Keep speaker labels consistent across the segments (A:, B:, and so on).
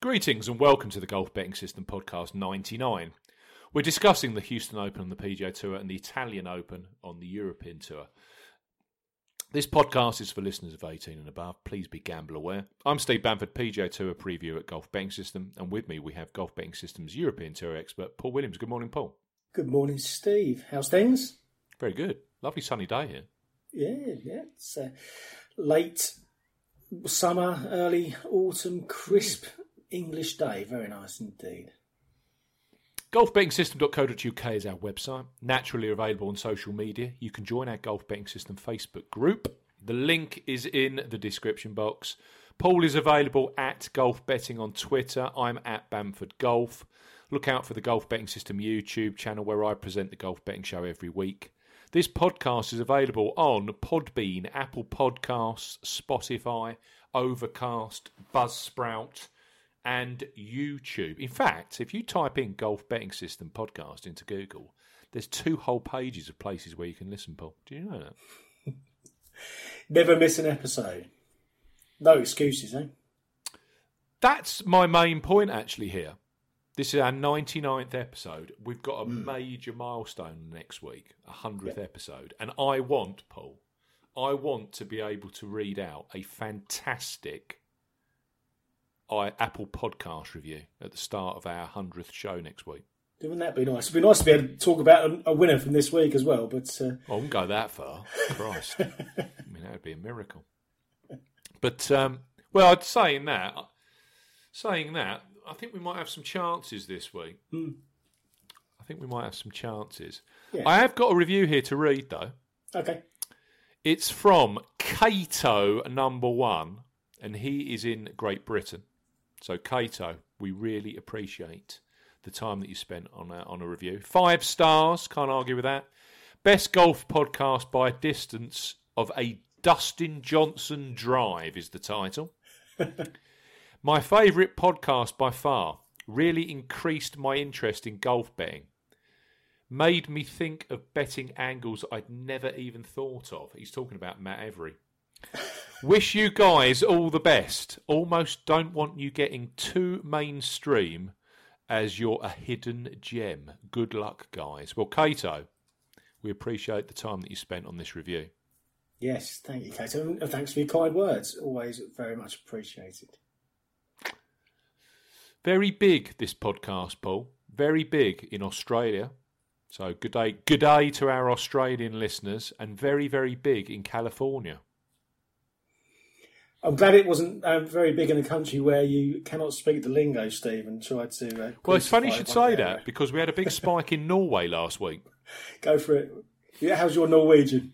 A: Greetings and welcome to the Golf Betting System Podcast 99. We're discussing the Houston Open on the PGA Tour and the Italian Open on the European Tour. This podcast is for listeners of 18 and above. Please be gamble aware. I'm Steve Bamford, PGA Tour preview at Golf Betting System, and with me we have Golf Betting System's European Tour expert, Paul Williams. Good morning, Paul.
B: Good morning, Steve. How's things?
A: Very good. Lovely sunny day here.
B: Yeah. It's a late summer, early autumn, crisp English day. Very nice indeed.
A: GolfBettingSystem.co.uk is our website, naturally available on social media. You can join our Golf Betting System Facebook group. The link is in the description box. Paul is available at Golf Betting on Twitter. I'm at Bamford Golf. Look out for the Golf Betting System YouTube channel where I present the Golf Betting Show every week. This podcast is available on Podbean, Apple Podcasts, Spotify, Overcast, Buzzsprout, and YouTube. In fact, if you type in Golf Betting System Podcast into Google, there's 2 whole pages of places where you can listen, Paul. Do you know that?
B: Never miss an episode. No excuses, eh?
A: That's my main point, actually, here. This is our 99th episode. We've got a major milestone next week, 100th episode. And I want, Paul, to be able to read out a fantastic Apple Podcast review at the start of our 100th show next week.
B: Wouldn't that be nice? It'd be nice to be able to talk about a winner from this week as well. But
A: I wouldn't go that far. Christ. I mean, that would be a miracle. But, well, saying that, I think we might have some chances this week. I think we might have some chances. Yeah. I have got a review here to read, though.
B: Okay.
A: It's from Cato #1, and he is in Great Britain. So, Cato, we really appreciate the time that you spent on a review. 5 stars, can't argue with that. Best golf podcast by a distance of a Dustin Johnson drive is the title. My favourite podcast by far. Really increased my interest in golf betting. Made me think of betting angles I'd never even thought of. He's talking about Matt Every. Wish you guys all the best. Almost don't want you getting too mainstream as you're a hidden gem. Good luck, guys. Well, Cato, we appreciate the time that you spent on this review.
B: Yes, thank you, Cato. And thanks for your kind words. Always very much appreciated.
A: Very big, this podcast, Paul. Very big in Australia. So good day to our Australian listeners, and very, very big in California.
B: I'm glad it wasn't very big in a country where you cannot speak the lingo, Steve, and try to...
A: well, it's funny you should say that, because we had a big spike in Norway last week.
B: Go for it. Yeah, how's your Norwegian?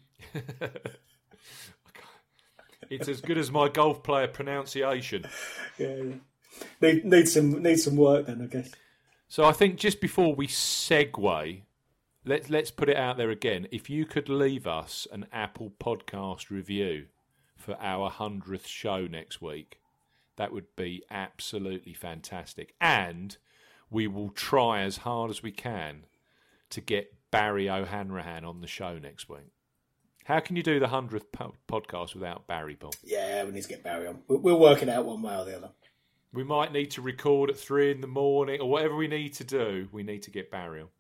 A: It's as good as my golf player pronunciation.
B: Yeah. Need some work then, I guess.
A: So I think just before we segue, let's put it out there again. If you could leave us an Apple Podcast review for our 100th show next week, that would be absolutely fantastic. And we will try as hard as we can to get Barry O'Hanrahan on the show next week. How can you do the 100th podcast without Barry, Paul?
B: Yeah, we need to get Barry on. We'll work it out one way or the other.
A: We might need to record at 3 a.m, or whatever we need to do. We need to get Barry on.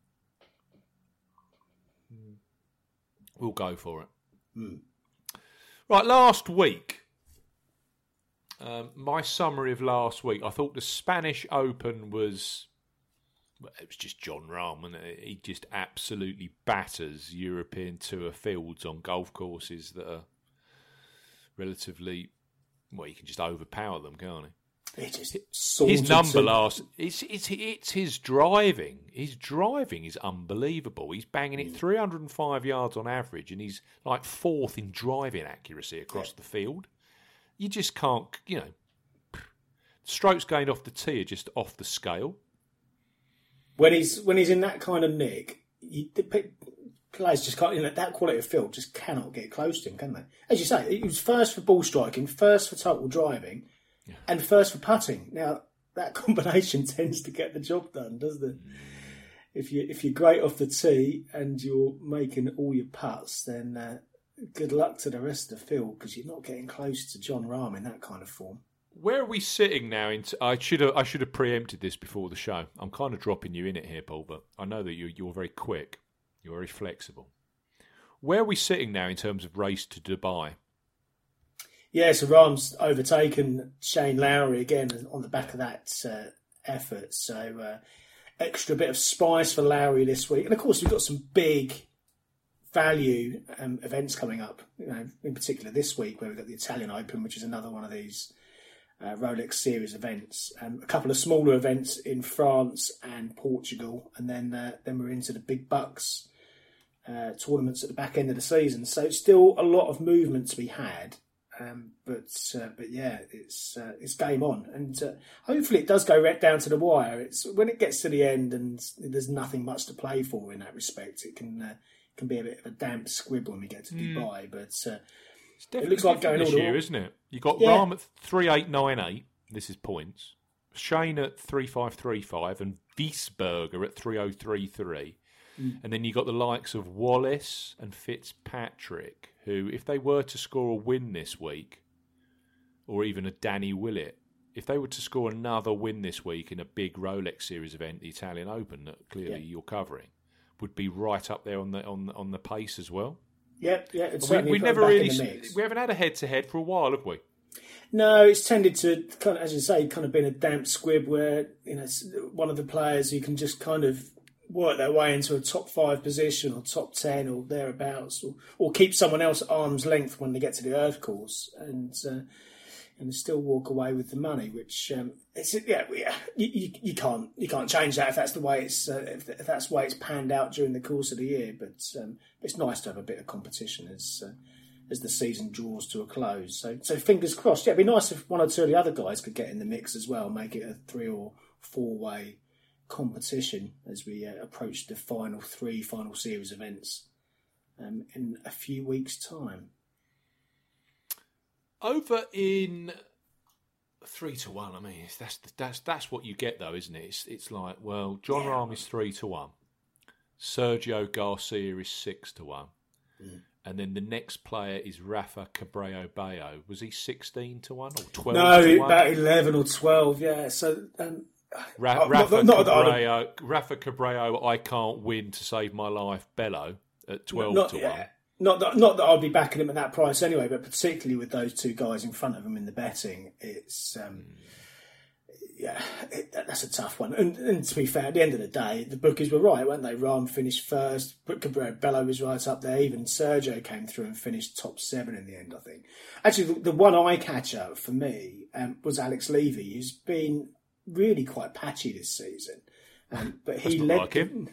A: We'll go for it. Right, last week, my summary of last week, I thought the Spanish Open was just Jon Rahm, and he just absolutely batters European Tour fields on golf courses that are relatively, well, you can just overpower them, can't you? His number last, it's his driving. His driving is unbelievable. He's banging it 305 yards on average, and he's like 4th in driving accuracy across the field. You just can't, strokes gained off the tee are just off the scale.
B: When he's in that kind of nick, the players just can't. That quality of field just cannot get close to him, can they? As you say, he was first for ball striking, first for total driving. Yeah. And first for putting. Now, that combination tends to get the job done, doesn't it? If you're great off the tee and you're making all your putts, then good luck to the rest of the field, because you're not getting close to Jon Rahm in that kind of form.
A: Where are we sitting now? I should have preempted this before the show. I'm kind of dropping you in it here, Paul, but I know that you're very quick. You're very flexible. Where are we sitting now in terms of race to Dubai?
B: Yeah, so Rahm's overtaken Shane Lowry again on the back of that effort. So extra bit of spice for Lowry this week. And of course, we've got some big value events coming up, in particular this week, where we've got the Italian Open, which is another one of these Rolex Series events. A couple of smaller events in France and Portugal. And then we're into the big bucks tournaments at the back end of the season. So it's still a lot of movement to be had. But yeah, it's game on, and hopefully it does go right down to the wire. It's when it gets to the end and there's nothing much to play for in that respect. It can be a bit of a damp squib when we get to Dubai, but it looks like going all the way,
A: isn't it? You got Rahm at 3898. This is points. Shane at 3535 and Wiesberger at 3033. And then you got the likes of Wallace and Fitzpatrick, who, if they were to score a win this week, or even a Danny Willett, if they were to score another win this week in a big Rolex Series event, the Italian Open, that clearly you're covering, would be right up there on the pace as well.
B: Yeah. It's
A: we never really, we haven't had a head-to-head for a while, have we?
B: No, it's tended to kind of, as you say, kind of been a damp squib where one of the players who can just kind of work their way into a top 5 position or top 10 or thereabouts, or keep someone else at arm's length when they get to the earth course and still walk away with the money. Which you can't change that if that's the way if that's the way it's panned out during the course of the year. But it's nice to have a bit of competition as the season draws to a close. So fingers crossed. Yeah, it'd be nice if one or two of the other guys could get in the mix as well, make it a 3 or 4 way competition as we approach the final series events in a few weeks' time.
A: Over in 3-1, I mean, that's what you get though, isn't it? It's like, well, Jon Rahm is 3-1, Sergio Garcia is 6-1, and then the next player is Rafa Cabrera Bello. Was he 16-1 or 12-1?
B: No, about 11 or 12. Yeah, so.
A: Rafa Cabrera, I can't win to save my life. Bello at 12-1.
B: Yeah. Not that I'd be backing him at that price anyway, but particularly with those two guys in front of him in the betting, it's that's a tough one. And to be fair, at the end of the day, the bookies were right, weren't they? Rahm finished first, but Cabrera Bello was right up there. Even Sergio came through and finished top 7 in the end, I think. Actually, the one eye catcher for me was Alex Levy, who's been really quite patchy this season, but he led.
A: Like him.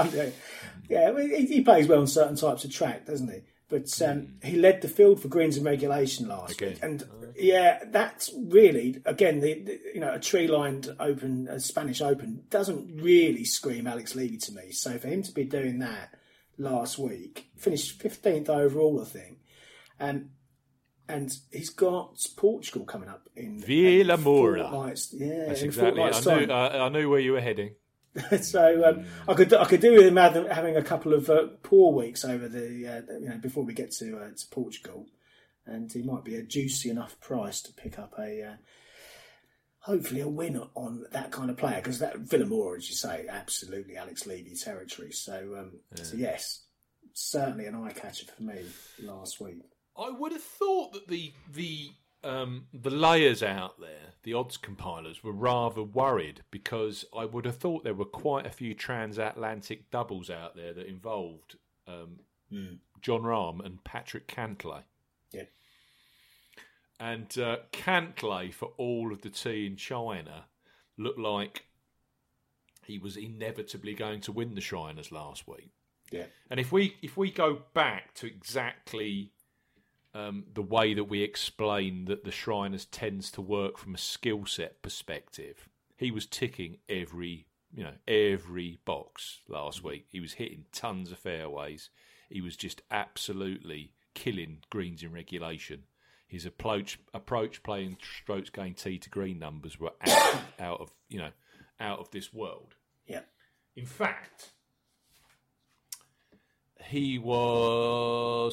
B: He plays well on certain types of track, doesn't he? But he led the field for greens in regulation last week, and that's really again a tree-lined Open, a Spanish Open doesn't really scream Alex Levy to me. So for him to be doing that last week, finished 15th overall, I think, and he's got Portugal coming up in
A: Vila Moura.
B: That's
A: exactly. I knew where you were heading.
B: So I could do with him having a couple of poor weeks over the before we get to Portugal, and he might be a juicy enough price to pick up hopefully a win on that kind of player, because that Vila Moura, as you say, absolutely Alex Levy territory. So yes, certainly an eye catcher for me last week.
A: I would have thought that the layers out there, the odds compilers, were rather worried, because I would have thought there were quite a few transatlantic doubles out there that involved Jon Rahm and Patrick Cantlay.
B: Yeah.
A: And Cantlay, for all of the tea in China, looked like he was inevitably going to win the Shriners last week.
B: Yeah.
A: And if we go back to exactly the way that we explain that the Shriners tends to work from a skill set perspective, he was ticking every box last week. He was hitting tons of fairways. He was just absolutely killing greens in regulation. His approach playing strokes going tee to green numbers were out of this world.
B: Yeah.
A: In fact, he was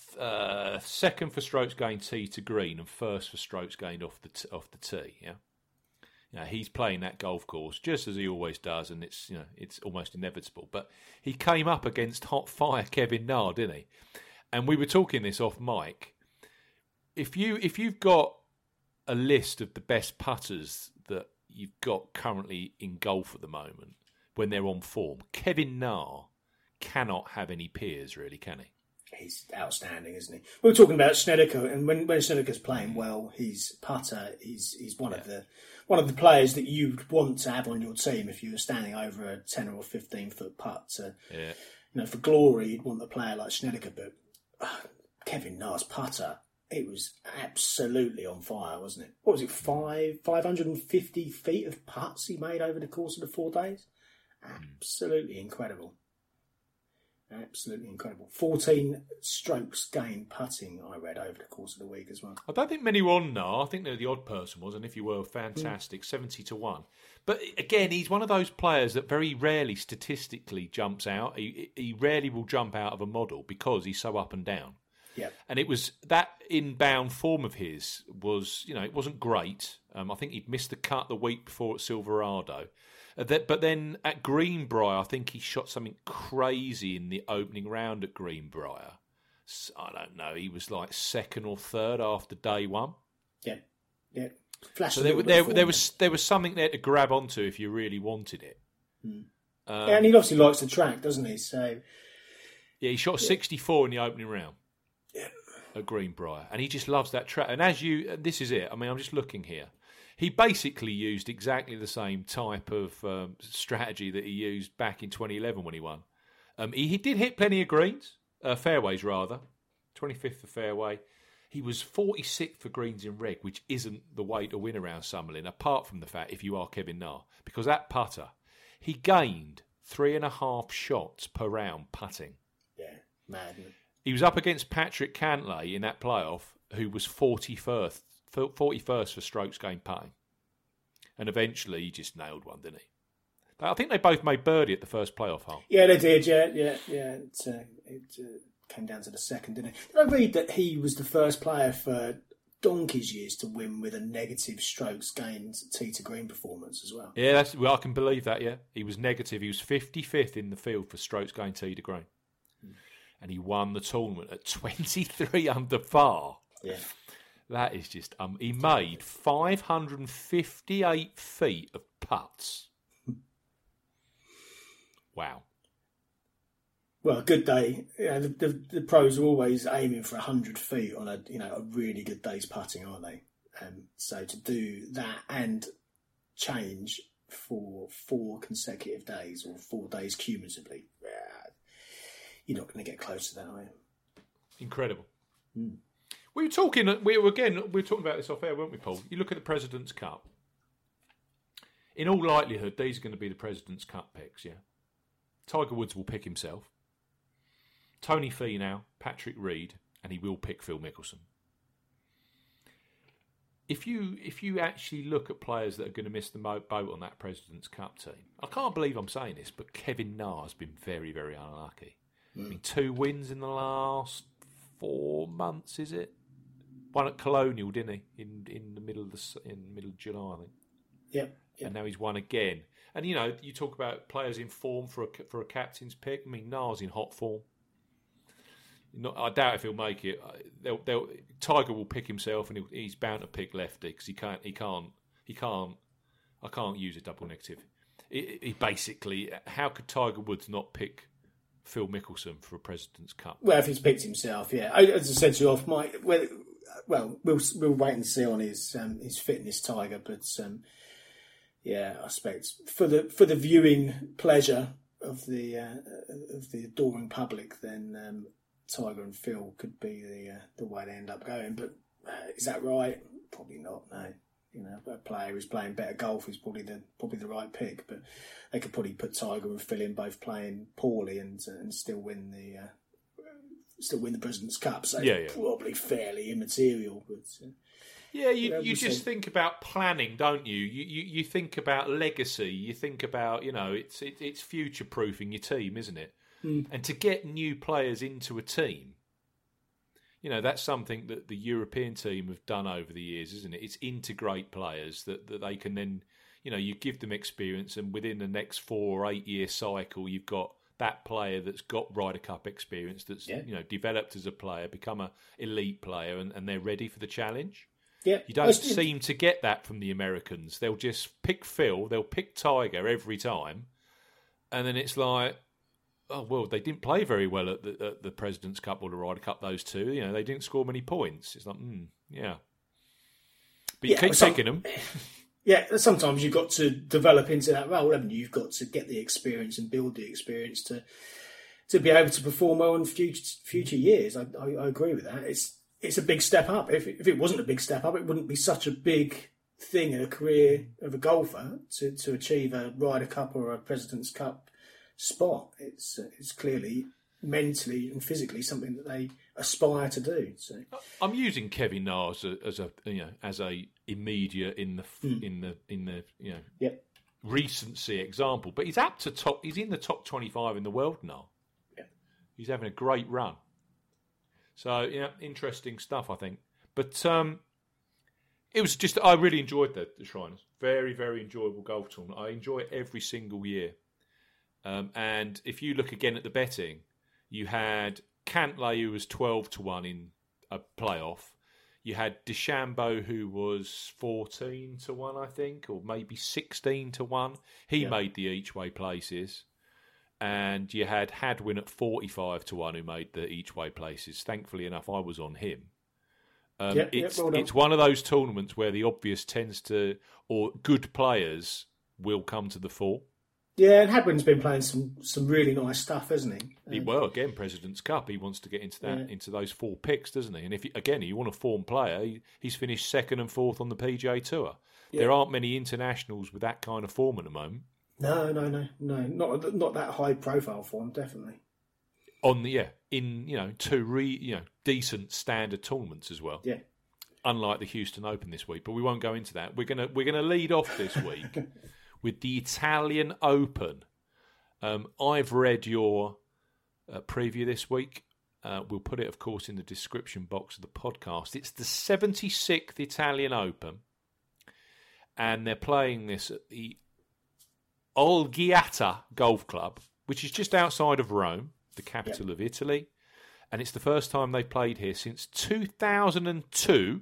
A: second for strokes gained tee to green and first for strokes gained off the tee. Yeah, he's playing that golf course just as he always does, and it's almost inevitable. But he came up against hot fire Kevin Na, didn't he? And we were talking this off mic. If you've got a list of the best putters that you've got currently in golf at the moment when they're on form, Kevin Na cannot have any peers, really, can he?
B: He's outstanding, isn't he? We were talking about Snedeker, and when Snedeker's playing well, his putter, he's one of the players that you'd want to have on your team if you were standing over a 10 or 15 foot putt. For glory, you'd want a player like Snedeker, but Kevin Na's putter, it was absolutely on fire, wasn't it? What was it, 550 feet of putts he made over the course of the 4 days? Absolutely incredible. Absolutely incredible. 14 strokes gained putting, I read, over the course of the week as well.
A: I don't think many were on now. I think the odd person was, and if you were, fantastic, 70-1. But again, he's one of those players that very rarely statistically jumps out. He rarely will jump out of a model because he's so up and down.
B: Yeah.
A: And it was that inbound form of his was, it wasn't great. I think he'd missed the cut the week before at Silverado. But then at Greenbrier, I think he shot something crazy in the opening round at Greenbrier. I don't know. He was like second or third after day one.
B: Yeah.
A: So there was something there to grab onto if you really wanted it.
B: And he obviously likes the track, doesn't he? So
A: he shot a 64 in the opening round.
B: Yeah.
A: At Greenbrier, and he just loves that track. And this is it. I mean, I'm just looking here. He basically used exactly the same type of strategy that he used back in 2011 when he won. He did hit plenty of greens, fairways rather, 25th for fairway. He was 46th for greens in reg, which isn't the way to win around Summerlin, apart from the fact if you are Kevin Na, because that putter, he gained 3.5 shots per round putting.
B: Yeah, mad.
A: He was up against Patrick Cantlay in that playoff, who was 41st for strokes gained putting. And eventually he just nailed one, didn't he? I think they both made birdie at the first playoff hole.
B: Yeah, they did, yeah. It came down to the second, didn't it? Did I read that he was the first player for donkey's years to win with a negative strokes gained tee to green performance as well?
A: Yeah, I can believe that, yeah. He was negative. He was 55th in the field for strokes gained tee to green. And he won the tournament at 23 under par.
B: Yeah.
A: That is just... he made 558 feet of putts. Wow.
B: Well, a good day. The pros are always aiming for 100 feet on a really good day's putting, aren't they? So to do that and change for 4 consecutive days or 4 days cumulatively, you're not going to get close to that, are you?
A: Incredible. We were talking about this off air, weren't we, Paul? You look at the President's Cup. In all likelihood, these are going to be the President's Cup picks, yeah? Tiger Woods will pick himself. Tony Finau, Patrick Reed, and he will pick Phil Mickelson. If you actually look at players that are going to miss the boat on that President's Cup team, I can't believe I'm saying this, but Kevin Na has been very, very unlucky. I mean, 2 wins in the last 4 months, is it? One at Colonial, didn't he? In the middle of July, I think.
B: Yeah.
A: And now he's won again. And you talk about players in form for a captain's pick. I mean, Na's in hot form. I doubt if he'll make it. Tiger will pick himself, and he's bound to pick lefty because he can't. I can't use a double negative. He basically, how could Tiger Woods not pick Phil Mickelson for a President's Cup?
B: Well, if he's picked himself, yeah. As I said to you off, Mike. We'll wait and see on his fitness, Tiger. But I expect for the viewing pleasure of the adoring public, then Tiger and Phil could be the way they end up going. But is that right? Probably not. No. A player who's playing better golf is probably the right pick. But they could probably put Tiger and Phil in both playing poorly and still win the President's Cup. So it's probably fairly immaterial. But
A: you just think about planning, don't you? You think about legacy. You think about it's future proofing your team, isn't it? And to get new players into a team, that's something that the European team have done over the years, isn't it? It's integrate players that they can then, you give them experience, and within the next 4 or 8 year cycle, you've got that player that's got Ryder Cup experience, that's developed as a player, become an elite player, and they're ready for the challenge.
B: Yeah,
A: you don't seem to get that from the Americans. They'll just pick Phil, they'll pick Tiger every time, and then it's like, oh well, they didn't play very well at the President's Cup or the Ryder Cup. Those two, they didn't score many points. It's like, yeah, but you keep picking them.
B: Yeah, sometimes you've got to develop into that role, haven't you? You've got to get the experience and build the experience to be able to perform well in future years. I agree with that. It's a big step up. If it wasn't a big step up, it wouldn't be such a big thing in a career of a golfer to achieve a Ryder Cup or a President's Cup spot. It's clearly mentally and physically something that they aspire to do. So
A: I'm using Kevin Na as a immediate in the recency example, but he's apt to top. He's in the top 25 in the world now.
B: Yeah.
A: He's having a great run. So interesting stuff, I think. But it was just, I really enjoyed the Shriners. Very, very enjoyable golf tournament. I enjoy it every single year. And if you look again at the betting, you had Cantlay, who was 12-1 in a playoff. You had DeChambeau, who was 14-1, I think, or maybe 16-1. He made the each-way places. And you had Hadwin at 45-1, who made the each-way places. Thankfully enough, I was on him. It's one of those tournaments where the obvious tends to, or good players will come to the fore.
B: Yeah, and Hadwin's been playing some really nice stuff, hasn't he?
A: Well, again, President's Cup. He wants to get into that into those 4 picks, doesn't he? And if you want a form player, he's finished 2nd and 4th on the PGA Tour. Yeah. There aren't many internationals with that kind of form at the moment.
B: No, not that high profile form, definitely.
A: On the two decent standard tournaments as well.
B: Yeah.
A: Unlike the Houston Open this week, but we won't go into that. We're gonna lead off this week with the Italian Open. I've read your preview this week. We'll put it, of course, in the description box of the podcast. It's the 76th Italian Open, and they're playing this at the Olgiata Golf Club, which is just outside of Rome, the capital of Italy. And it's the first time they've played here since 2002,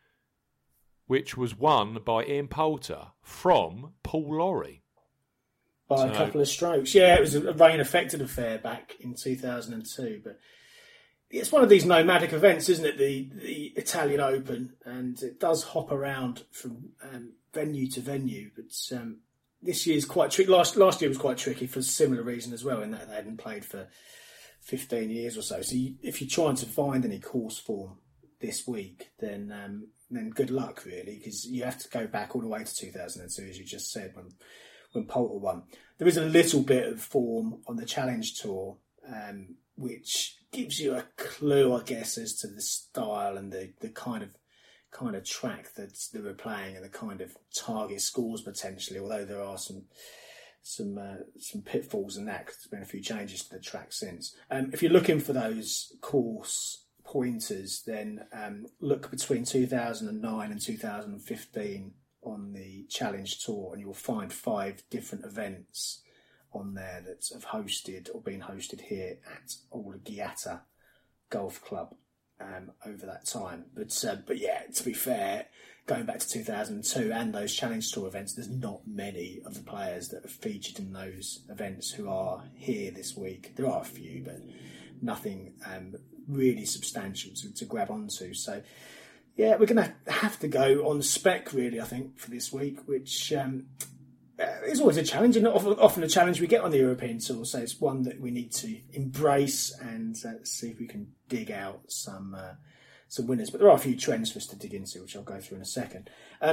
A: which was won by Ian Poulter from Paul Lawrie.
B: By a couple of strokes. Yeah, it was a rain-affected affair back in 2002. But it's one of these nomadic events, isn't it, the Italian Open? And it does hop around from venue to venue. But this year's quite tricky. Last year was quite tricky for a similar reason as well, in that they hadn't played for 15 years or so. So if you're trying to find any course form this week, then good luck, really, because you have to go back all the way to 2002, as you just said, when Poulter won. There is a little bit of form on the Challenge Tour, which gives you a clue, I guess, as to the style and the kind of track that they were playing and the kind of target scores potentially. Although there are some pitfalls in that, because there's been a few changes to the track since. If you're looking for those course pointers, then look between 2009 and 2015 on the Challenge Tour, and you'll find 5 different events on there that have hosted or been hosted here at Olgiata Golf Club over that time. But yeah, to be fair, going back to 2002 and those Challenge Tour events, there's not many of the players that are featured in those events who are here this week. There are a few, but nothing really substantial to grab onto. So yeah, we're going to have to go on spec, really, I think, for this week, which is always a challenge, and often a challenge we get on the European Tour. So it's one that we need to embrace and see if we can dig out some winners. But there are a few trends for us to dig into, which I'll go through in a second.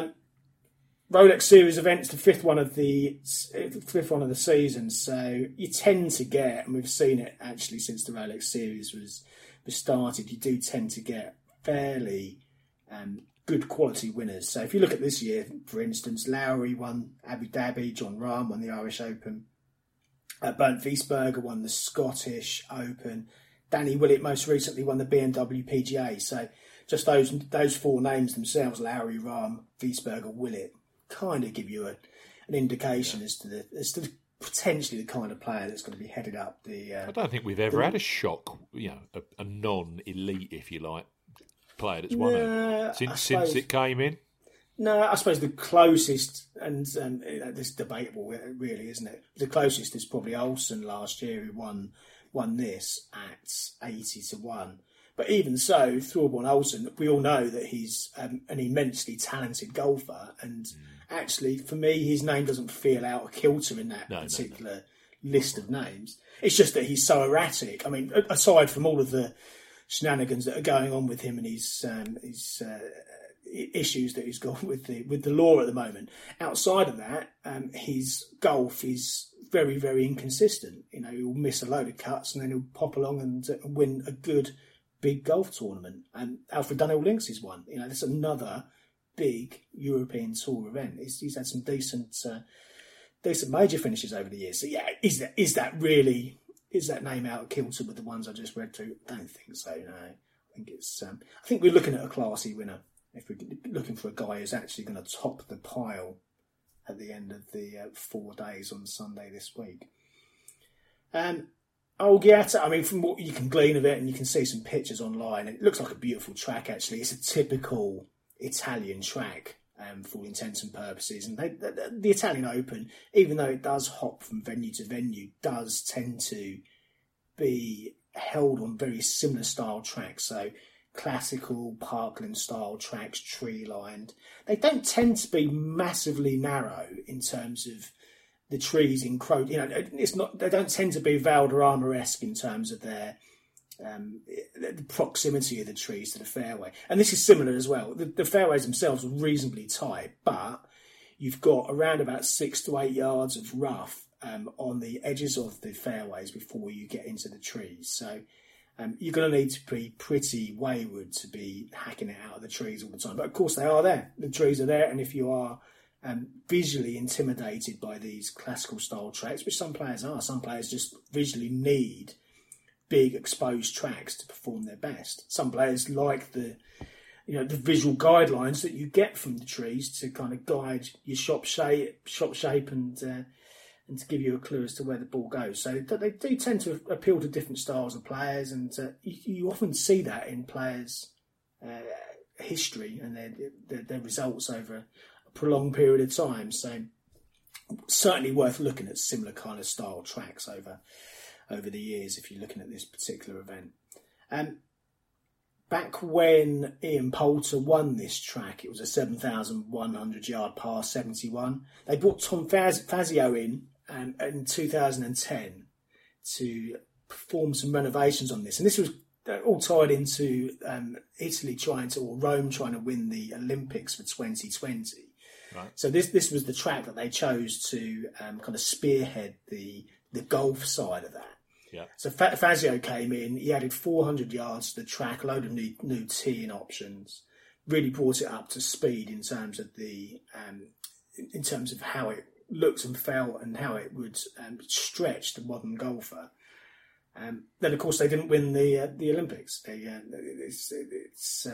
B: Rolex Series events, the fifth one of the season. So you tend to get, and we've seen it actually since the Rolex Series was started, you do tend to get fairly good quality winners. So if you look at this year, for instance, Lowry won Abu Dhabi, John Rahm won the Irish Open, Bernd Wiesberger won the Scottish Open, Danny Willett most recently won the BMW PGA. So just those four names themselves, Lowry, Rahm, Wiesberger, Willett, kind of give you an indication as to potentially the kind of player that's going to be headed up the.
A: I don't think we've ever had a shock, a non-elite, if you like, player that's won it since it came in.
B: No, I suppose the closest, and this is debatable, really, isn't it? The closest is probably Olsen last year, who won this at 80-1. But even so, Thorbjorn Olsen, we all know that he's an immensely talented golfer, and actually, for me, his name doesn't feel out of kilter in that particular list of names. It's just that he's so erratic. I mean, aside from all of the shenanigans that are going on with him and his issues that he's got with the law at the moment, outside of that, his golf is very, very inconsistent. He'll miss a load of cuts and then he'll pop along and win a good big golf tournament. And Alfred Dunhill Links is one. That's another big European Tour event. He's had some decent major finishes over the years. So yeah, is that name out of kilter with the ones I just read through? I don't think so. No, I think we're looking at a classy winner if we're looking for a guy who's actually going to top the pile at the end of the 4 days on Sunday this week. Olgiata, I mean, from what you can glean of it, and you can see some pictures online, it looks like a beautiful track, actually. It's a typical Italian track for all intents and purposes. And the Italian Open, even though it does hop from venue to venue, does tend to be held on very similar style tracks. So classical parkland style tracks, tree lined. They don't tend to be massively narrow in terms of the trees encroach. It's not. They don't tend to be Valderrama-esque in terms of their the proximity of the trees to the fairway. And this is similar as well. The fairways themselves are reasonably tight, but you've got around about 6 to 8 yards of rough on the edges of the fairways before you get into the trees. So you're going to need to be pretty wayward to be hacking it out of the trees all the time. But of course they are there. The trees are there, and if you are visually intimidated by these classical style tracks, which some players are, some players just visually need big exposed tracks to perform their best. Some players like the visual guidelines that you get from the trees to kind of guide your shot shape and to give you a clue as to where the ball goes. So they do tend to appeal to different styles of players, and you often see that in players' history and their results over a prolonged period of time. So certainly worth looking at similar kind of style tracks over the years if you're looking at this particular event. Back when Ian Poulter won this track, it was a 7,100 yard par 71. They brought Tom Fazio in 2010 to perform some renovations on this, and this was all tied into Rome trying to win the Olympics for 2020. Right. So this was the track that they chose to kind of spearhead the golf side of that. Yeah. So Fazio came in, he added 400 yards to the track, a load of new teeing options, really brought it up to speed in terms of how it looked and felt and how it would stretch the modern golfer. Then, of course, they didn't win the Olympics. It's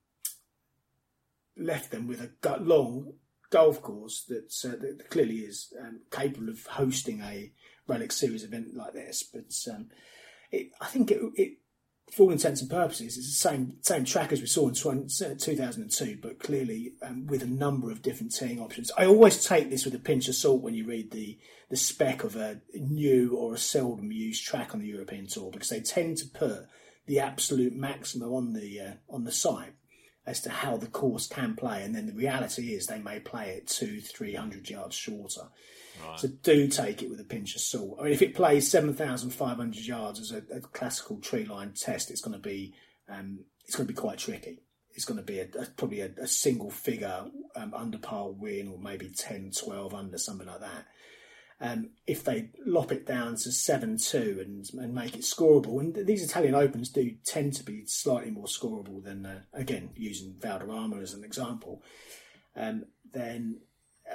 B: left them with a long golf course that clearly is capable of hosting a Rolex Series event like this. But I think it, for all intents and purposes, it's the same track as we saw in 2002, but clearly with a number of different teeing options. I always take this with a pinch of salt when you read the spec of a new or a seldom used track on the European Tour, because they tend to put the absolute maximum on the site as to how the course can play, and then the reality is they may play it 200-300 yards shorter. Right. So do take it with a pinch of salt. I mean, if it plays 7,500 yards as a classical tree line test, it's going to be quite tricky. It's going to be probably a single figure under par win, or maybe 10, 12 under, something like that. If they lop it down to 7-2 and make it scoreable, and these Italian Opens do tend to be slightly more scoreable than, again, using Valderrama as an example, then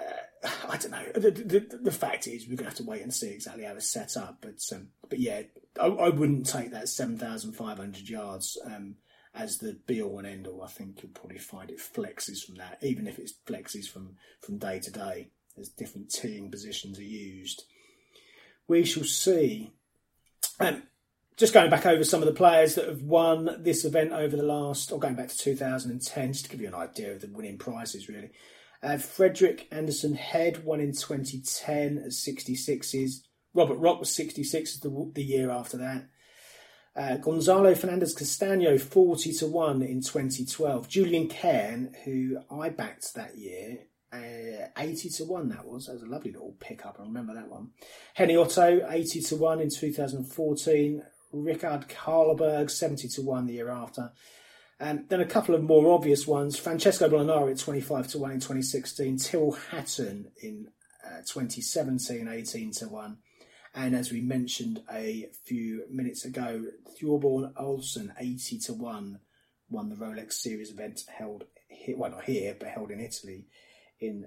B: I don't know. The fact is we're going to have to wait and see exactly how it's set up. But yeah, I wouldn't take that 7,500 yards as the be-all and end-all. I think you'll probably find it flexes from that, even if it's flexes from day to day, as different teeing positions are used. We shall see. Just going back over some of the players that have won this event over the last, or going back to 2010, just to give you an idea of the winning prizes, really. Frederick Anderson Head won in 2010 at 66s. Robert Rock was 66s the year after that. Gonzalo Fernandez Castaño 40-1 in 2012. Julian Cairn, who I backed that year, 80-1 that was. That was a lovely little pick-up. I remember that one. Henny Otto 80-1 in 2014. Richard Karlberg 70-1 the year after. Then a couple of more obvious ones. Francesco Molinari at 25-1 in 2016. Till Hatton in 2017, 18-1. And as we mentioned a few minutes ago, Thorborn Olsen 80-1 won the Rolex Series event held here, well not here, but held in Italy in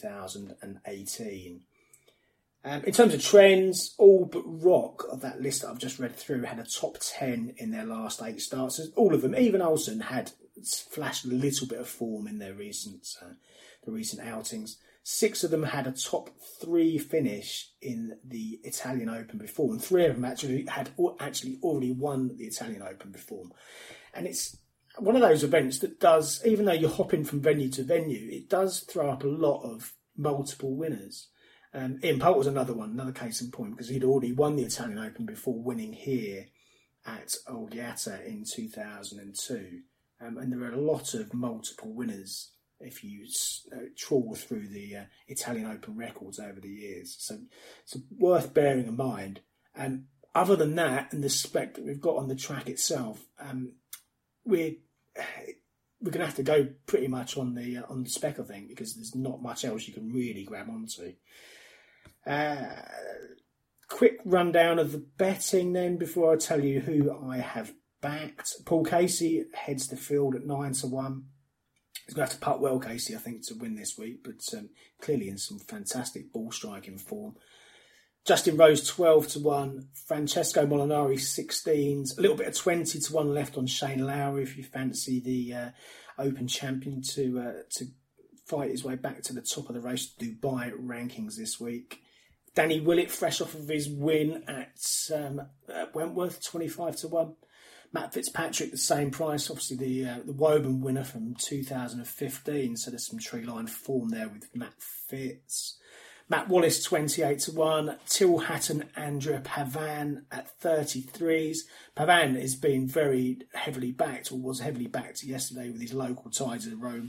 B: 2018. In terms of trends, all but Rock of that list that I've just read through had a top 10 in their last 8 starts. All of them, even Olsen, had flashed a little bit of form in their recent outings. 6 of them had a top 3 finish in the Italian Open before, and 3 of them had already won the Italian Open before. And it's one of those events that does, even though you're hopping from venue to venue, it does throw up a lot of multiple winners. Ian Poulter was another case in point, because he'd already won the Italian Open before winning here at Olgiata in 2002. And there are a lot of multiple winners if you trawl through the Italian Open records over the years. So it's worth bearing in mind. Other than that, and the spec that we've got on the track itself, we're going to have to go pretty much on the spec, I think, because there's not much else you can really grab onto. Quick rundown of the betting then before I tell you who I have backed. Paul Casey heads the field at 9-1. He's going to have to putt well, Casey, I think, to win this week, but clearly in some fantastic ball striking form. Justin Rose 12-1. Francesco Molinari 16s. A little bit of 20-1 left on Shane Lowry if you fancy the Open champion to fight his way back to the top of the race Dubai rankings this week. Danny Willett, fresh off of his win at Wentworth, 25-1. Matt Fitzpatrick, the same price. Obviously, the Woburn winner from 2015. So there's some tree line form there with Matt Fitz. Matt Wallace, 28-1. Till Hatton, Andrea Pavan at 33s. Pavan has been very heavily backed, or was heavily backed yesterday with his local ties to Rome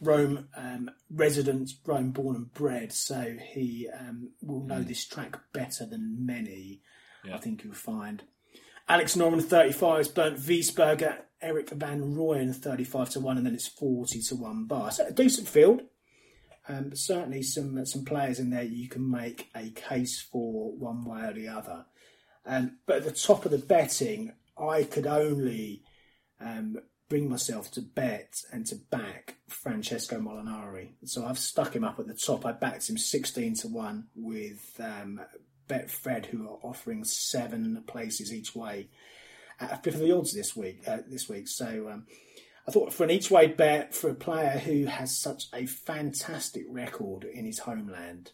B: resident, Rome born and bred. So he will know this track better than many, I think you'll find. Alex Norman, 35s. Bernd Wiesberger, Eric Van Rooyen, 35-1, and then it's 40-1 bar. So a decent field. But certainly some players in there you can make a case for one way or the other. But at the top of the betting, I could only bring myself to bet and to back Francesco Molinari. So I've stuck him up at the top. I backed him 16-1 with Betfred, who are offering 7 places each way at a fifth of the odds this week. So I thought for an each way bet for a player who has such a fantastic record in his homeland,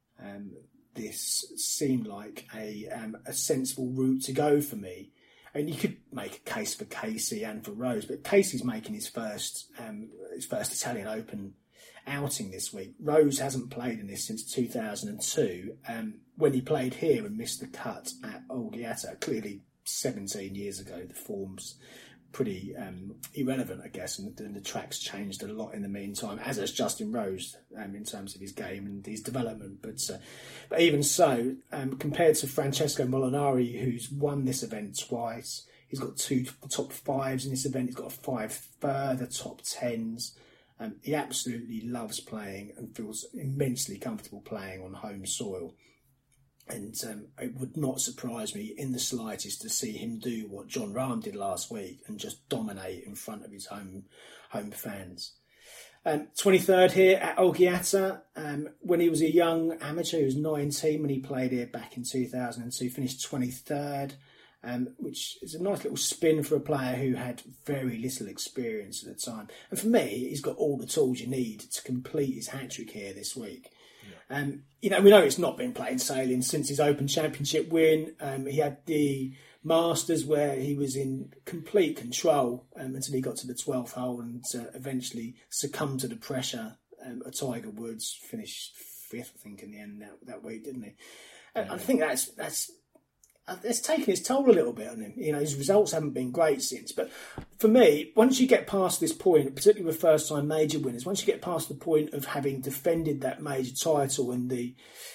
B: this seemed like a sensible route to go for me. And you could make a case for Casey and for Rose, but Casey's making his first Italian Open outing this week. Rose hasn't played in this since 2002, when he played here and missed the cut at Olgiata, clearly 17 years ago. The form's pretty irrelevant, I guess, and the track's changed a lot in the meantime, as has Justin Rose in terms of his game and his development. But even so, compared to Francesco Molinari, who's won this event twice, he's got 2 top 5s in this event, he's got 5 further top 10s. He absolutely loves playing and feels immensely comfortable playing on home soil. And it would not surprise me in the slightest to see him do what John Rahm did last week and just dominate in front of his home fans. 23rd here at Olgiata. When he was a young amateur, he was 19 when he played here back in 2002, finished 23rd. which is a nice little spin for a player who had very little experience at the time. And for me, he's got all the tools you need to complete his hat-trick here this week. Yeah. We know it's not been plain sailing since his Open Championship win. He had the Masters where he was in complete control until he got to the 12th hole and eventually succumbed to the pressure. Tiger Woods finished 5th, I think, in the end that week, didn't he? Yeah. I think that's taken its toll a little bit on him. His results haven't been great since. But for me, once you get past this point, particularly with first-time major winners, once you get past the point of having defended that major title and the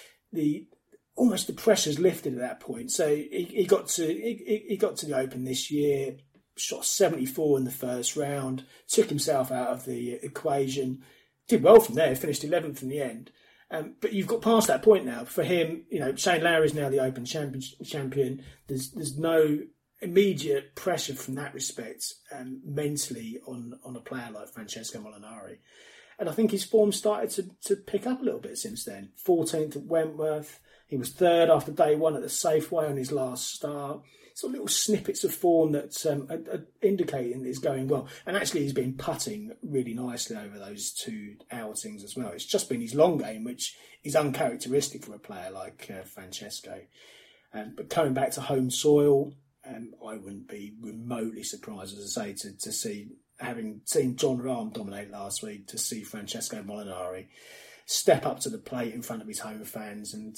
B: almost the pressure's lifted at that point. So he got to the Open this year, shot 74 in the first round, took himself out of the equation, did well from there, finished 11th in the end. But you've got past that point now. For him, Shane Lowry is now the Open champion. There's no immediate pressure from that respect mentally on a player like Francesco Molinari. And I think his form started to pick up a little bit since then. 14th at Wentworth. He was 3rd after day one at the Safeway on his last start. Sort of little snippets of form that are indicating that it's going well. And actually he's been putting really nicely over those 2 outings as well. It's just been his long game, which is uncharacteristic for a player like Francesco. But coming back to home soil, I wouldn't be remotely surprised, as I say, to see, having seen Jon Rahm dominate last week, to see Francesco Molinari step up to the plate in front of his home fans and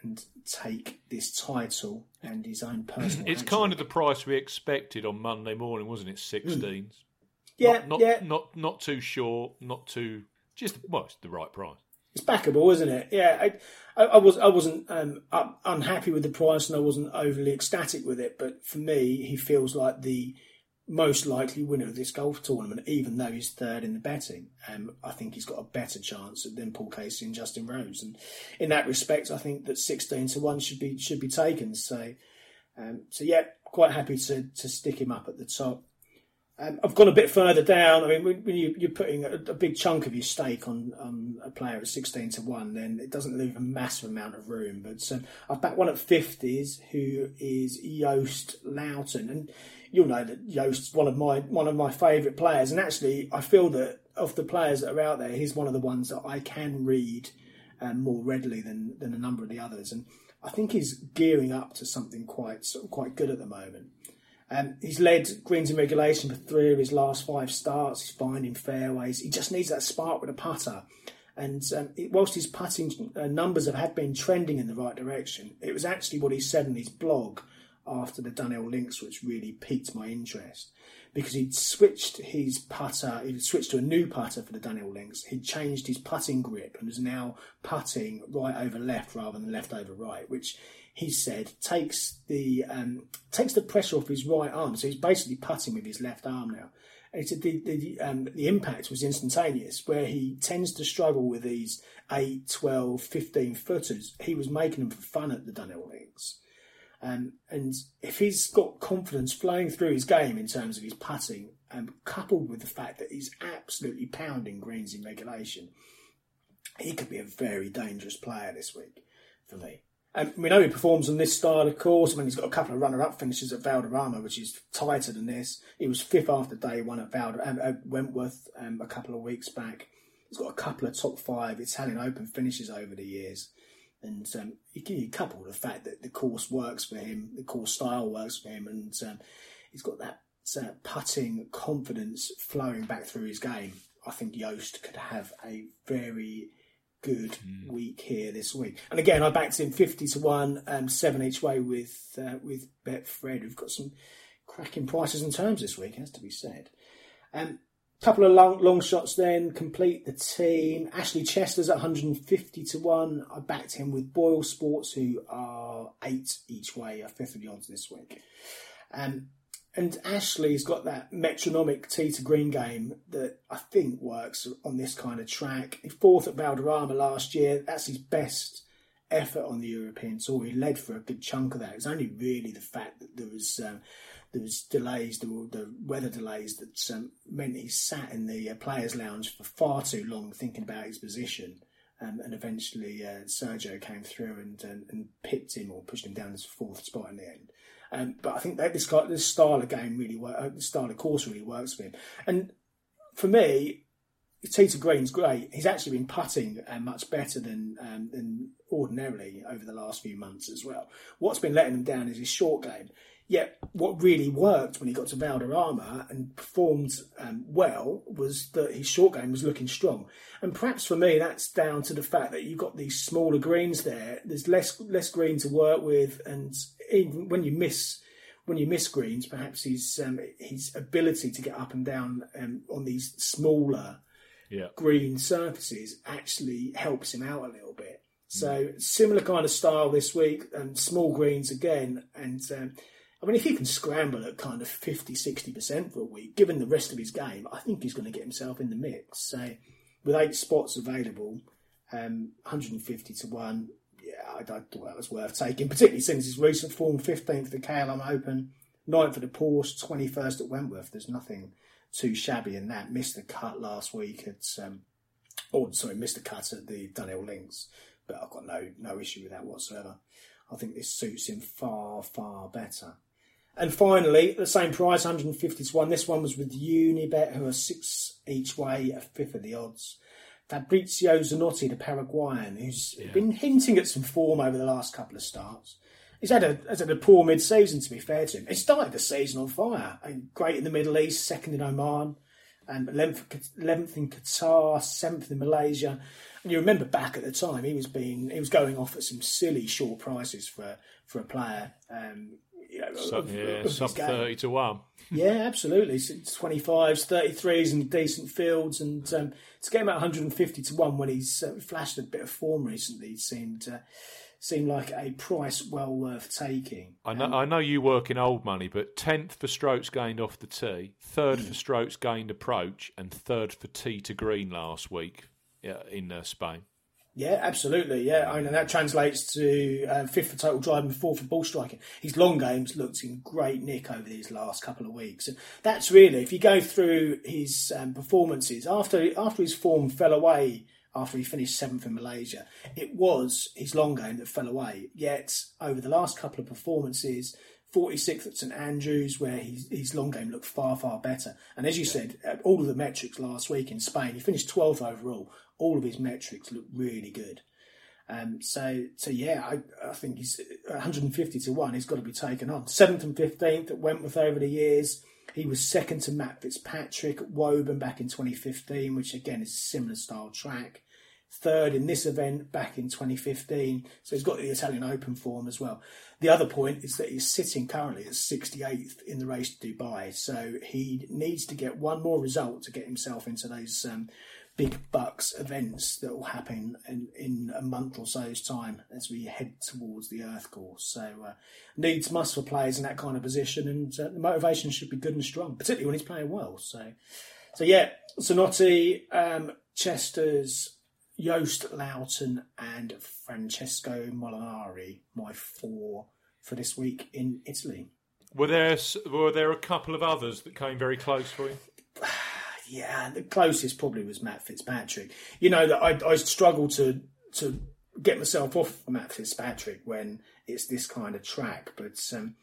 B: take this title and his own personal.
A: It's kind of the price we expected on Monday morning, wasn't it? 16s.
B: Yeah,
A: Not too short, not too it's the right price.
B: It's backable, isn't it? Yeah, I wasn't unhappy with the price and I wasn't overly ecstatic with it, but for me, he feels like the most likely winner of this golf tournament, even though he's 3rd in the betting. I think he's got a better chance than Paul Casey and Justin Rose, and in that respect, I think that 16-1 should be taken. So yeah, quite happy to stick him up at the top. I've gone a bit further down. I mean, when you're putting a big chunk of your stake on a player at 16-1, then it doesn't leave a massive amount of room. But I've backed one at 50s, who is Joost Luiten, and you'll know that Joost's one of my favourite players. And actually, I feel that of the players that are out there, he's one of the ones that I can read more readily than a number of the others. And I think he's gearing up to something quite good at the moment. He's led greens in regulation for 3 of his last 5 starts. He's finding fairways. He just needs that spark with a putter. And whilst his putting numbers have been trending in the right direction, it was actually what he said in his blog after the Dunhill Links which really piqued my interest. Because he'd switched his putter, he'd switched to a new putter for the Dunhill Links. He'd changed his putting grip and was now putting right over left rather than left over right, which he said takes the pressure off his right arm. So he's basically putting with his left arm now. And he said the impact was instantaneous, where he tends to struggle with these 8, 12, 15 footers. He was making them for fun at the Dunhill Links. And if he's got confidence flowing through his game in terms of his putting, coupled with the fact that he's absolutely pounding greens in regulation, he could be a very dangerous player this week for me. We know he performs on this style, of course. I mean, he's got a couple of runner-up finishes at Valderrama, which is tighter than this. He was 5th after day one at Wentworth a couple of weeks back. He's got a couple of top 5 Italian Open finishes over the years. And you couple the fact that the course works for him, the course style works for him, and he's got that putting confidence flowing back through his game. I think Joost could have a very good week here this week. And again, I backed him 50-1, 7 each way with Betfred. We've got some cracking prices and terms this week, has to be said. Couple of long shots then complete the team. Ashley Chester's at 150-1. I backed him with Boyle Sports, who are 8 each way, a fifth of the odds this week. And Ashley's got that metronomic tee to green game that I think works on this kind of track. He 4th at Valderrama last year. That's his best effort on the European Tour. He led for a good chunk of that. It was only really the fact that there was delays, the weather delays that meant he sat in the players' lounge for far too long thinking about his position. And eventually Sergio came through and pipped him or pushed him down to 4th spot in the end. But I think that this style of game this style of course really works for him. And for me, Tita Green's great. He's actually been putting much better than ordinarily over the last few months as well. What's been letting him down is his short game. Yet what really worked when he got to Valderrama and performed well was that his short game was looking strong. And perhaps for me, that's down to the fact that you've got these smaller greens there. There's less green to work with, and even when you miss greens, perhaps his ability to get up and down on these smaller green surfaces actually helps him out a little bit. So similar kind of style this week, and small greens again. And I mean, if he can scramble at kind of 50-60% for a week, given the rest of his game, I think he's going to get himself in the mix. So with 8 spots available, 150 to 1, I thought that was worth taking, particularly since his recent form: 15th at the KLM Open, 9th at the Porsche, 21st at Wentworth. There's nothing too shabby in that. Missed the cut last week missed the cut at the Dunhill Links, but I've got no issue with that whatsoever. I think this suits him far, far better. And finally, the same price, 150 to 1. This one was with Unibet, who are 6 each way, a fifth of the odds. Fabrizio Zanotti, the Paraguayan, who's been hinting at some form over the last couple of starts. He's had a poor mid-season, to be fair to him. He started the season on fire. Great in the Middle East, 2nd in Oman, and 11th in Qatar, 7th in Malaysia. And you remember back at the time, he was going off at some silly short prices for a player.
A: Sub 30 to 1.
B: Yeah, absolutely. 25s, 33s and decent fields. And to get him at 150 to 1 when he's flashed a bit of form recently seemed like a price well worth taking.
A: I know you work in old money, but 10th for strokes gained off the tee, 3rd for strokes gained approach, and 3rd for tee to green last week in Spain.
B: Yeah, absolutely. Yeah, and that translates to 5th for total driving, 4th for ball striking. His long game's looked in great nick over these last couple of weeks. And that's really, if you go through his performances, after his form fell away, after he finished 7th in Malaysia, it was his long game that fell away. Yet, over the last couple of performances, 46th at St Andrews, where his long game looked far, far better. And as you said, all of the metrics last week in Spain, he finished 12th overall. All of his metrics look really good. I think he's 150 to 1. He's got to be taken on. 7th and 15th at Wentworth over the years. He was 2nd to Matt Fitzpatrick at Woburn back in 2015, which again is a similar style track. 3rd in this event back in 2015. So he's got the Italian Open form as well. The other point is that he's sitting currently at 68th in the race to Dubai. So he needs to get one more result to get himself into those big bucks events that will happen in a month or so's time as we head towards the Earth course. So needs must for players in that kind of position, and the motivation should be good and strong, particularly when he's playing well. So Zanotti, Chesters, Joost Luiten and Francesco Molinari, my 4 for this week in Italy.
A: Were there a couple of others that came very close for you?
B: Yeah, the closest probably was Matt Fitzpatrick. You know, that I struggle to get myself off Matt Fitzpatrick when it's this kind of track. But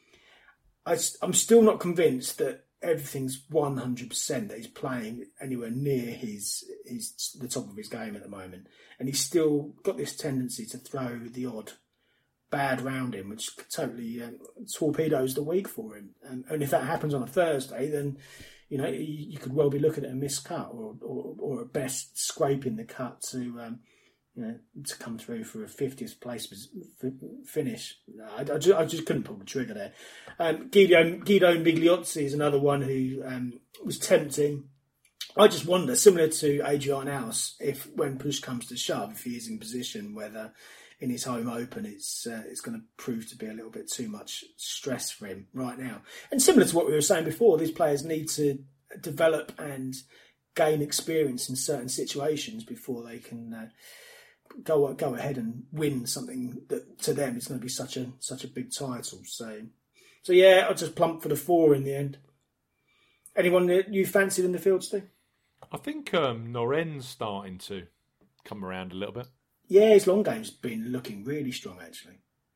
B: I'm still not convinced that everything's 100%, that he's playing anywhere near the top of his game at the moment. And he's still got this tendency to throw the odd bad round in, which totally torpedoes the week for him. And if that happens on a Thursday, then you know you could well be looking at a missed cut or at best scraping the cut to come through for a 50th place finish. I just couldn't pull the trigger there. Guido Migliozzi is another one who was tempting. I just wonder, similar to Adrian Aus, if when push comes to shove, if he is in position, whether in his home open it's going to prove to be a little bit too much stress for him right now. And similar to what we were saying before, these players need to develop and gain experience in certain situations before they can go ahead and win something that to them is going to be such a big title. So yeah, I'll just plump for the 4 in the end. Anyone that you fancied in the field, Steve?
A: I think Noren's starting to come around a little bit.
B: Yeah, his long game's been looking really strong, actually.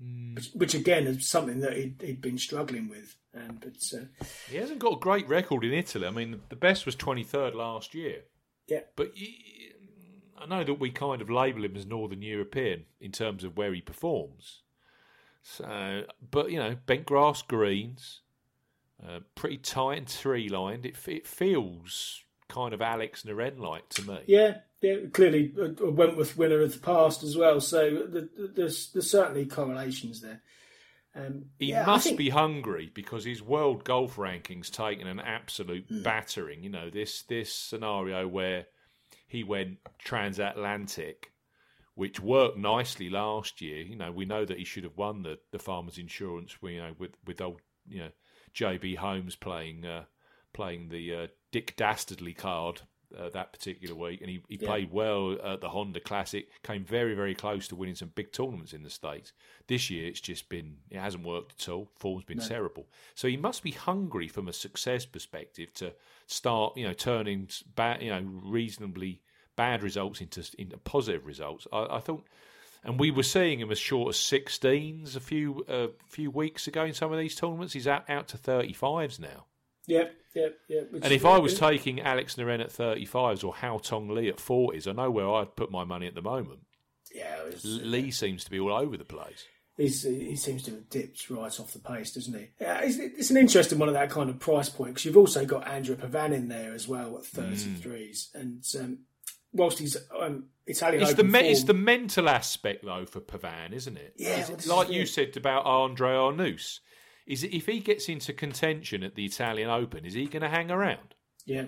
B: which again is something that he'd been struggling with.
A: He hasn't got a great record in Italy. I mean, the best was 23rd last year.
B: Yeah,
A: but I know that we kind of label him as Northern European in terms of where he performs. So, but bent grass greens, pretty tight and tree-lined. It feels kind of Alex Naren-like to me.
B: Yeah, clearly a Wentworth winner of the past as well. So there's certainly correlations there.
A: He must be hungry because his world golf ranking's taken an absolute battering. This scenario where he went transatlantic, which worked nicely last year. We know that he should have won the Farmers Insurance. With old JB Holmes playing the Dick Dastardly card that particular week, and he played well at the Honda Classic. Came very, very close to winning some big tournaments in the States. This year, it hasn't worked at all. Form's been terrible. So he must be hungry from a success perspective to start, turning reasonably bad results into positive results. I thought, and we were seeing him as short as 16s a few weeks ago in some of these tournaments. He's out to 35s now.
B: Yep.
A: And if I was taking Alex Naren at 35s or Hao Tong Lee at 40s, I know where I'd put my money at the moment.
B: Yeah,
A: Lee seems to be all over the place.
B: He seems to have dipped right off the pace, doesn't he? Yeah, it's an interesting one at that kind of price point because you've also got Andrew Pavan in there as well at 33s, and whilst he's Italian,
A: it's the mental aspect though for Pavan, isn't it?
B: Yeah,
A: like you said about Andre Arnoux. Is it, if he gets into contention at the Italian Open, is he going to hang around?
B: Yeah.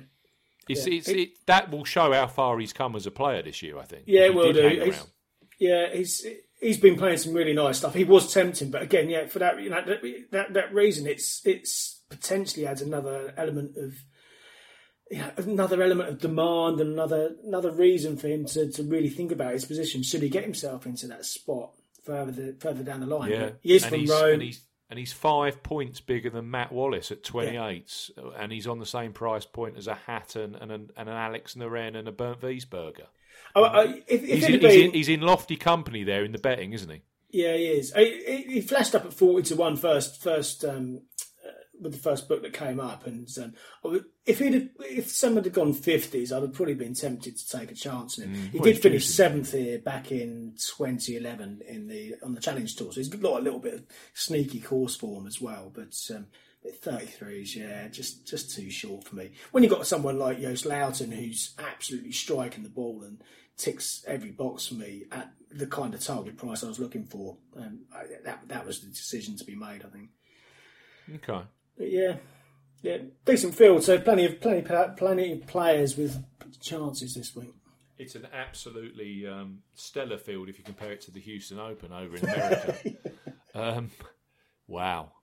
A: That will show how far he's come as a player this year, I think.
B: Yeah, it will do. He's been playing some really nice stuff. He was tempting, but again, for that that reason, it's potentially adds another element of demand and another reason for him to really think about his position. Should he get himself into that spot further down the line?
A: Yeah,
B: he is from Rome.
A: And he's 5 points bigger than Matt Wallace at 28, and he's on the same price point as a Hatton and an Alex Naren and a Bernd Wiesberger. He's in lofty company there in the betting, isn't he?
B: Yeah, he is. He flashed up at 40-1 first with the first book that came up, and if someone had gone 50s, I'd have probably been tempted to take a chance on him. He did finish 7th here back in 2011 on the Challenge Tour, so he's got a little bit of sneaky course form as well. But 33s, just too short for me. When you've got someone like Joost Luiten who's absolutely striking the ball and ticks every box for me at the kind of target price I was looking for, that was the decision to be made, I think.
A: Okay.
B: But yeah, decent field. So plenty of players with chances this week.
A: It's an absolutely stellar field if you compare it to the Houston Open over in America. Wow.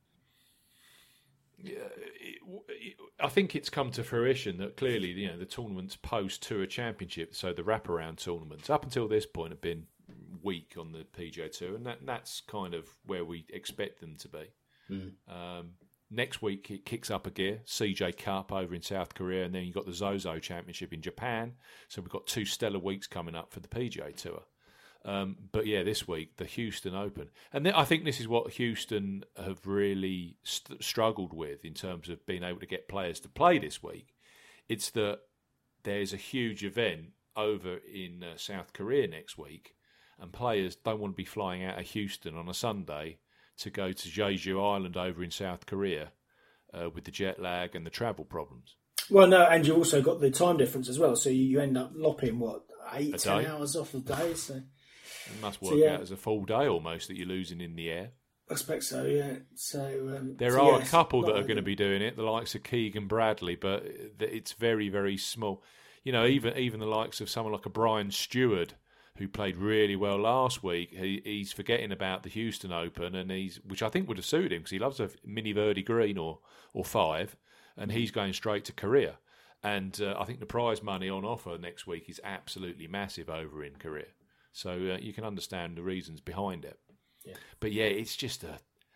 A: I think it's come to fruition that clearly, the tournaments post-Tour Championship, so the wraparound tournaments, up until this point have been weak on the PGA Tour, and that's kind of where we expect them to be. Next week it kicks up a gear, CJ Cup over in South Korea, and then you've got the Zozo Championship in Japan. So we've got 2 stellar weeks coming up for the PGA Tour. But this week, the Houston Open. And I think this is what Houston have really struggled with in terms of being able to get players to play this week. It's that there's a huge event over in South Korea next week, and players don't want to be flying out of Houston on a Sunday to go to Jeju Island over in South Korea with the jet lag and the travel problems.
B: Well, no, and you also got the time difference as well, so you end up lopping, 8-10 hours off of the day. So
A: it must work out as a full day almost that you're losing in the air.
B: I expect so, yeah. So
A: there are a couple that are going to be doing it, the likes of Keegan Bradley, but it's very, very small. Even the likes of someone like a Brian Stewart, who played really well last week, he's forgetting about the Houston Open, and which I think would have suited him because he loves a mini Verde green or 5, and he's going straight to Korea. And I think the prize money on offer next week is absolutely massive over in Korea. So you can understand the reasons behind it.
B: Yeah.
A: But it's just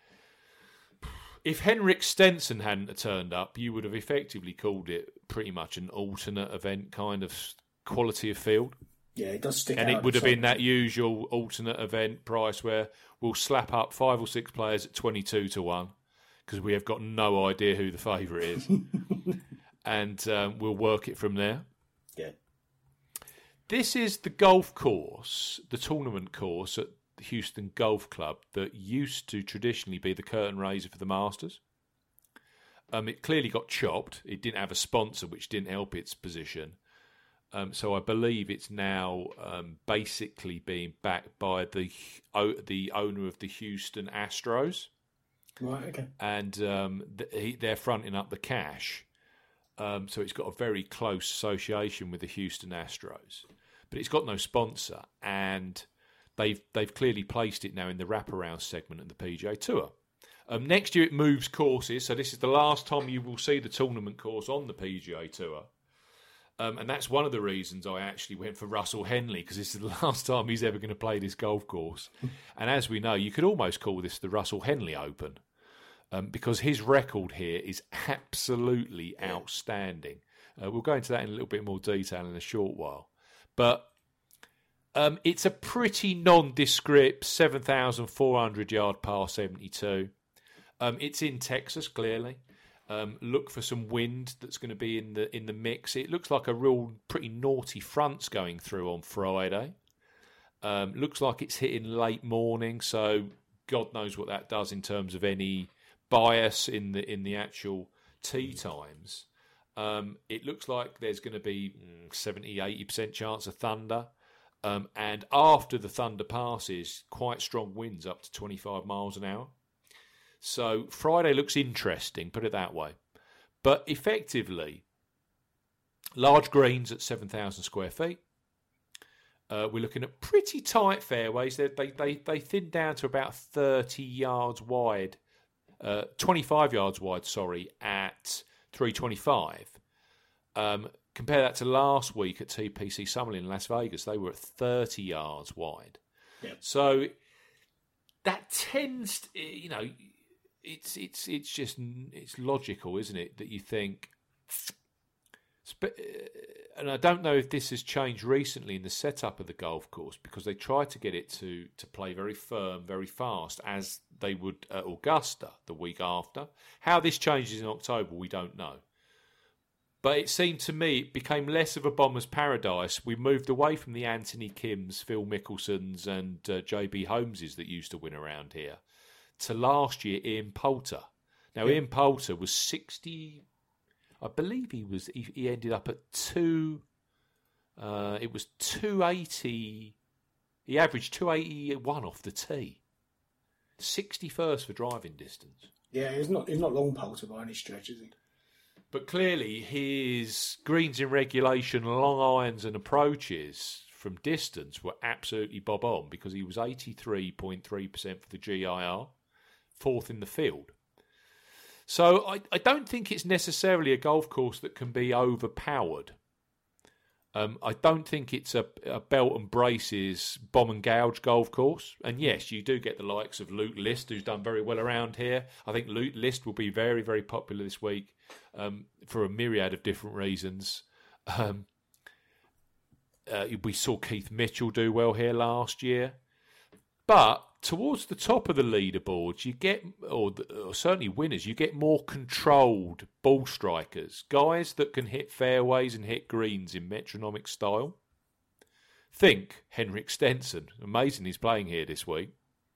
A: if Henrik Stenson hadn't turned up, you would have effectively called it pretty much an alternate event kind of quality of field.
B: Yeah, it does stick out.
A: And it would have been that usual alternate event price where we'll slap up 5 or 6 players at 22 to 1 because we have got no idea who the favourite is. And we'll work it from there.
B: Yeah.
A: This is the golf course, the tournament course at the Houston Golf Club that used to traditionally be the curtain raiser for the Masters. It clearly got chopped. It didn't have a sponsor, which didn't help its position. So I believe it's now basically being backed by the owner of the Houston Astros.
B: Right, okay.
A: And they're fronting up the cash. So it's got a very close association with the Houston Astros. But it's got no sponsor, and they've clearly placed it now in the wraparound segment of the PGA Tour. Next year it moves courses, so this is the last time you will see the tournament course on the PGA Tour. And that's one of the reasons I actually went for Russell Henley, because this is the last time he's ever going to play this golf course. And as we know, you could almost call this the Russell Henley Open, because his record here is absolutely outstanding. We'll go into that in a little bit more detail in a short while. But it's a pretty nondescript 7,400-yard par 72. It's in Texas, clearly. Look for some wind that's going to be in the mix. It looks like a real pretty naughty front's going through on Friday. Looks like it's hitting late morning, so God knows what that does in terms of any bias in the actual tee times. It looks like there's going to be 70-80% chance of thunder. And after the thunder passes, quite strong winds up to 25 miles an hour. So Friday looks interesting, put it that way. But effectively, large greens at 7,000 square feet. We're looking at pretty tight fairways. They thin down to about 30 yards wide, 25 yards wide, at 325. Compare that to last week at TPC Summerlin in Las Vegas. They were at 30 yards wide.
B: Yep.
A: So that tends to, it's logical, isn't it, that you think, and I don't know if this has changed recently in the setup of the golf course, because they try to get it to play very firm, very fast, as they would at Augusta the week after. How this changes in October, we don't know. But it seemed to me it became less of a bomber's paradise. We moved away from the Anthony Kims, Phil Mickelsons and J.B. Holmeses that used to win around here to last year Ian Poulter. Now, yeah. Ian Poulter was 60... I believe he ended up at 280... He averaged 281 off the tee. 61st for driving distance.
B: Yeah, he's not long Poulter by any stretch, is he?
A: But clearly, his greens in regulation, long irons and approaches from distance were absolutely bob on, because he was 83.3% for the GIR, fourth in the field. So I don't think it's necessarily a golf course that can be overpowered. I don't think it's a belt and braces bomb and gouge golf course. And yes, you do get the likes of Luke List, who's done very well around here. I think Luke List will be very, very popular this week for a myriad of different reasons. We saw Keith Mitchell do well here last year. But towards the top of the leaderboards, you get, or certainly winners, you get more controlled ball strikers, guys that can hit fairways and hit greens in metronomic style. Think Henrik Stenson. Amazing he's playing here this week.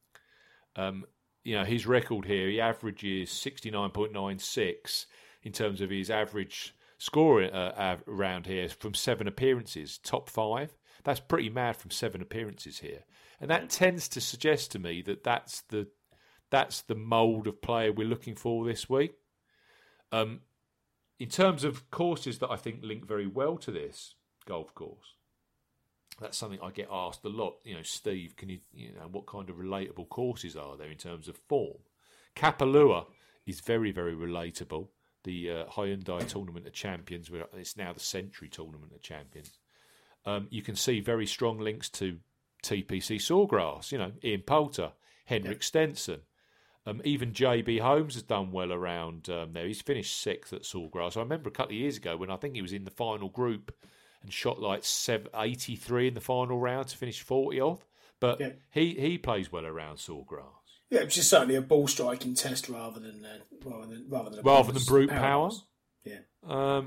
A: His record here, he averages 69.96 in terms of his average score around here from 7 appearances, top 5. That's pretty mad from 7 appearances here. And that tends to suggest to me that that's the mould of player we're looking for this week. In terms of courses that I think link very well to this golf course, that's something I get asked a lot. Steve, can you what kind of relatable courses are there in terms of form? Kapalua is very, very relatable. The Hyundai Tournament of Champions, it's now the Century Tournament of Champions. You can see very strong links to TPC Sawgrass, Ian Poulter, Henrik Stenson. Even J.B. Holmes has done well around there. He's finished 6th at Sawgrass. I remember a couple of years ago when I think he was in the final group and shot like 83 in the final round to finish 40th. But he plays well around Sawgrass.
B: Yeah, which is certainly a ball striking test rather than
A: brute power.
B: Yeah.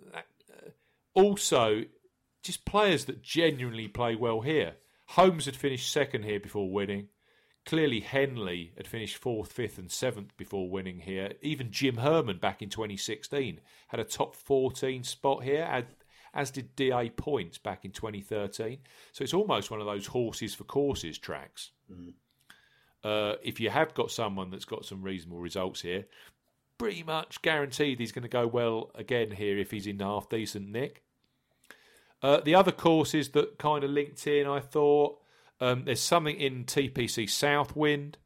A: Also, just players that genuinely play well here. Holmes had finished second here before winning. Clearly, Henley had finished 4th, 5th and 7th before winning here. Even Jim Herman back in 2016 had a top 14 spot here, as did D.A. Points back in 2013. So it's almost one of those horses for courses tracks. If you have got someone that's got some reasonable results here, pretty much guaranteed he's going to go well again here if he's in half-decent nick. The other courses that kind of linked in, I thought, there's something in TPC Southwind,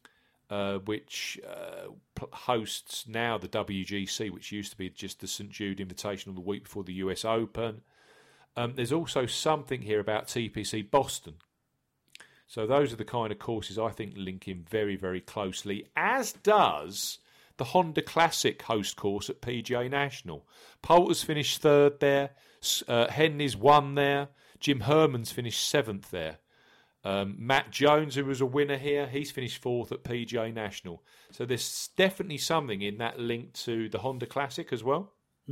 A: which hosts now the WGC, which used to be just the St Jude Invitational the week before the US Open. There's also something here about TPC Boston. So those are the kind of courses I think link in very, very closely, as does the Honda Classic host course at PGA National. Poulter's finished 3rd there. Henley's won there. Jim Herman's finished 7th there. Matt Jones, who was a winner here, he's finished 4th at PGA National. So there's definitely something in that link to the Honda Classic as well.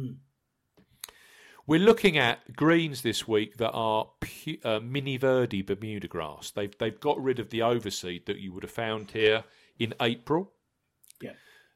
A: We're looking at greens this week that are Mini Verde Bermuda grass. They've got rid of the overseed that you would have found here in April.
B: Yeah.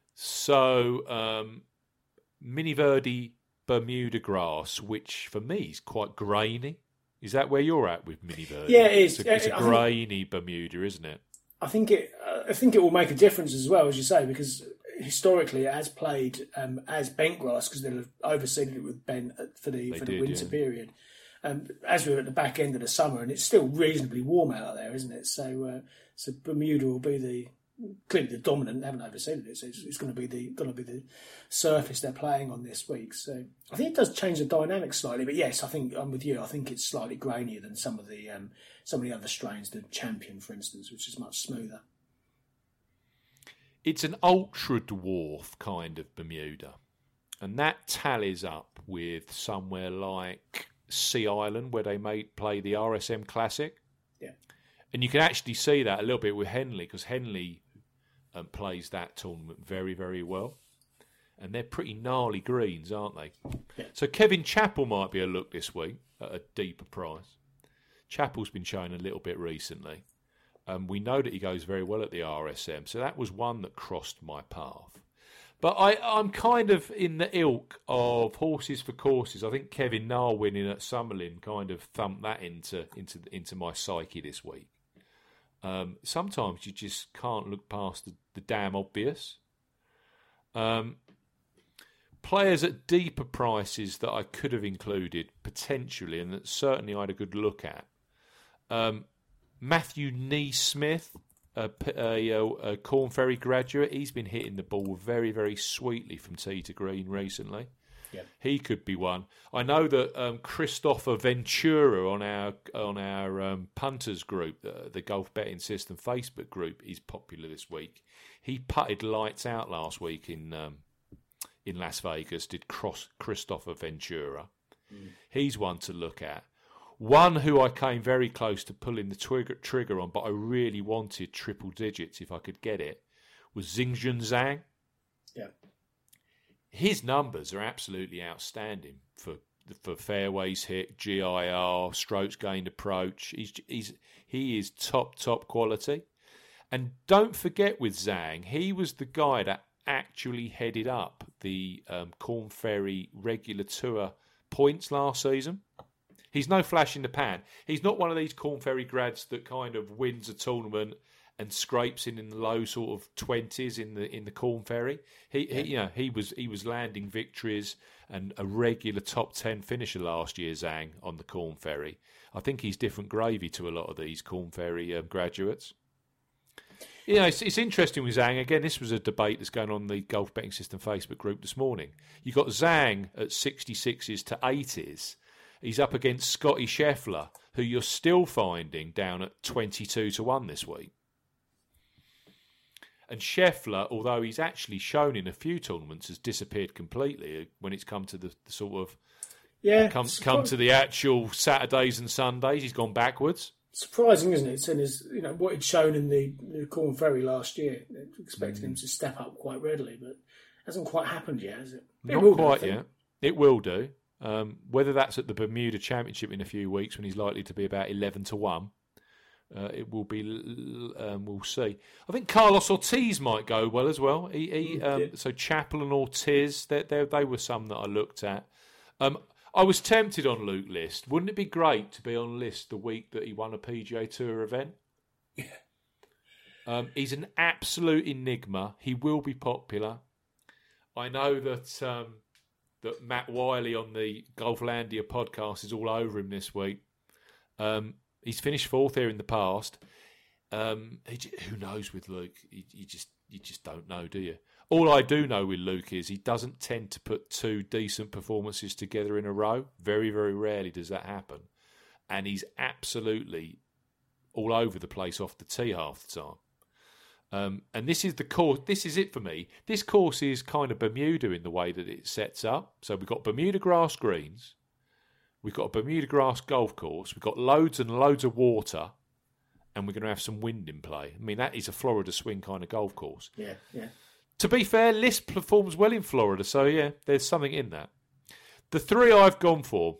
A: So Mini Verde Bermuda grass, which for me is quite grainy. Is that where you're at with Mini Verde?
B: Yeah, it is.
A: It's a grainy Bermuda, isn't it?
B: I think it will make a difference as well, as you say, because historically it has played as bent grass because they'll have overseeded it with bent for the winter period. As we're at the back end of the summer, and it's still reasonably warm out there, isn't it? So Bermuda will be clearly the dominant. They haven't overseeded it, so it's going to be the surface they're playing on this week. So I think it does change the dynamic slightly. But yes, I think I'm with you. I think it's slightly grainier than some of the other strains, the Champion, for instance, which is much smoother.
A: It's an ultra dwarf kind of Bermuda, and that tallies up with somewhere like Sea Island, where they play the RSM Classic.
B: Yeah,
A: and you can actually see that a little bit with Henley, because Henley plays that tournament very, very well. And they're pretty gnarly greens, aren't they?
B: Yeah.
A: So Kevin Chappell might be a look this week at a deeper price. Chappell's been shown a little bit recently. We know that he goes very well at the RSM, so that was one that crossed my path. But I'm kind of in the ilk of horses for courses. I think Kevin Na winning at Summerlin kind of thumped that into my psyche this week. Sometimes you just can't look past the damn obvious. Players at deeper prices that I could have included potentially, and that certainly I had a good look at. Matthew Neesmith, a Corn Ferry graduate, he's been hitting the ball very, very sweetly from tee to green recently.
B: Yep.
A: He could be one. I know that Christopher Ventura on our punters group, the Golf Betting System Facebook group, is popular this week. He putted lights out last week in Las Vegas. Did Christopher Ventura? He's one to look at. One who I came very close to pulling the trigger on, but I really wanted triple digits if I could get it, was Xingjun Zhang.
B: Yeah. His
A: numbers are absolutely outstanding for fairways hit, GIR, strokes gained approach. He is top quality. And don't forget with Zhang, he was the guy that actually headed up the Corn Ferry regular tour points last season. He's no flash in the pan. He's not one of these Corn Ferry grads that kind of wins a tournament and scrapes in the low sort of 20s in the Corn Ferry. He was landing victories and a regular top 10 finisher last year, Zhang, on the Corn Ferry. I think he's different gravy to a lot of these Corn Ferry graduates. It's interesting with Zhang. Again, this was a debate that's going on in the Golf Betting System Facebook group this morning. You've got Zhang at 66s to 80s. He's up against Scotty Scheffler, who you're still finding down at 22 to 1 this week. And Scheffler, although he's actually shown in a few tournaments, has disappeared completely when it's come to the sort of
B: Yeah.
A: Come to the actual Saturdays and Sundays, he's gone backwards.
B: Surprising, isn't it? Seeing as what he'd shown in the Corn Ferry last year, expecting him to step up quite readily, but hasn't quite happened yet, has it?
A: Not quite yet. It will do. Whether that's at the Bermuda Championship in a few weeks, when he's likely to be about 11-1, it will be. We'll see. I think Carlos Ortiz might go well as well. So Chappell and Ortiz, they were some that I looked at. I was tempted on Luke List. Wouldn't it be great to be on List the week that he won a PGA Tour event? Yeah. He's an absolute enigma. He will be popular. I know that Matt Wiley on the Golflandia podcast is all over him this week. He's finished fourth here in the past. Who knows with Luke? You just don't know, do you? All I do know with Luke is he doesn't tend to put two decent performances together in a row. Very, very rarely does that happen. And he's absolutely all over the place off the tee half the time. And this is the course. This is it for me. This course is kind of Bermuda in the way that it sets up. So we've got Bermuda grass greens. We've got a Bermuda grass golf course. We've got loads and loads of water. And we're going to have some wind in play. I mean, that is a Florida swing kind of golf course.
B: Yeah, yeah.
A: To be fair, List performs well in Florida, so yeah, there's something in that. The three I've gone for.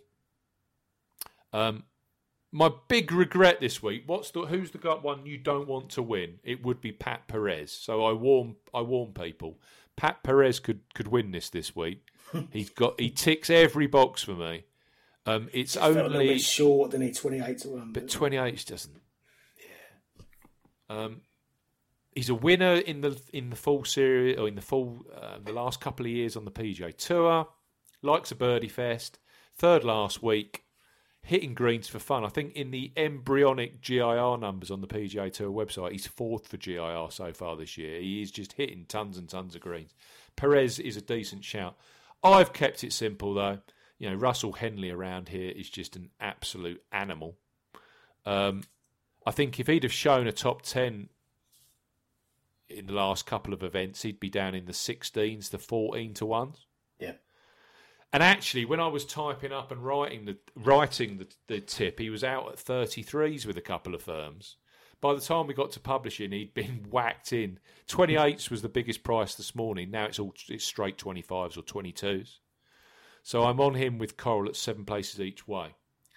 A: My big regret this week. Who's the one you don't want to win? It would be Pat Perez. So I warn people. Pat Perez could win this week. He ticks every box for me. It's only
B: a little bit short than he 28-1,
A: but 28 doesn't. Yeah. He's a winner in the full series or in the last couple of years on the PGA Tour. Likes a birdie fest. Third last week, hitting greens for fun. I think in the embryonic GIR numbers on the PGA Tour website, he's fourth for GIR so far this year. He is just hitting tons and tons of greens. Perez is a decent shout. I've kept it simple though. Russell Henley around here is just an absolute animal. I think if he'd have shown a top 10 in the last couple of events, he'd be down in the 16s to 14-1s.
B: Yeah.
A: And actually, when I was typing up and writing the tip, he was out at 33s with a couple of firms. By the time we got to publishing, he'd been whacked in. 28s was the biggest price this morning. Now it's straight 25s or 22s. So I'm on him with Coral at 7 places each way.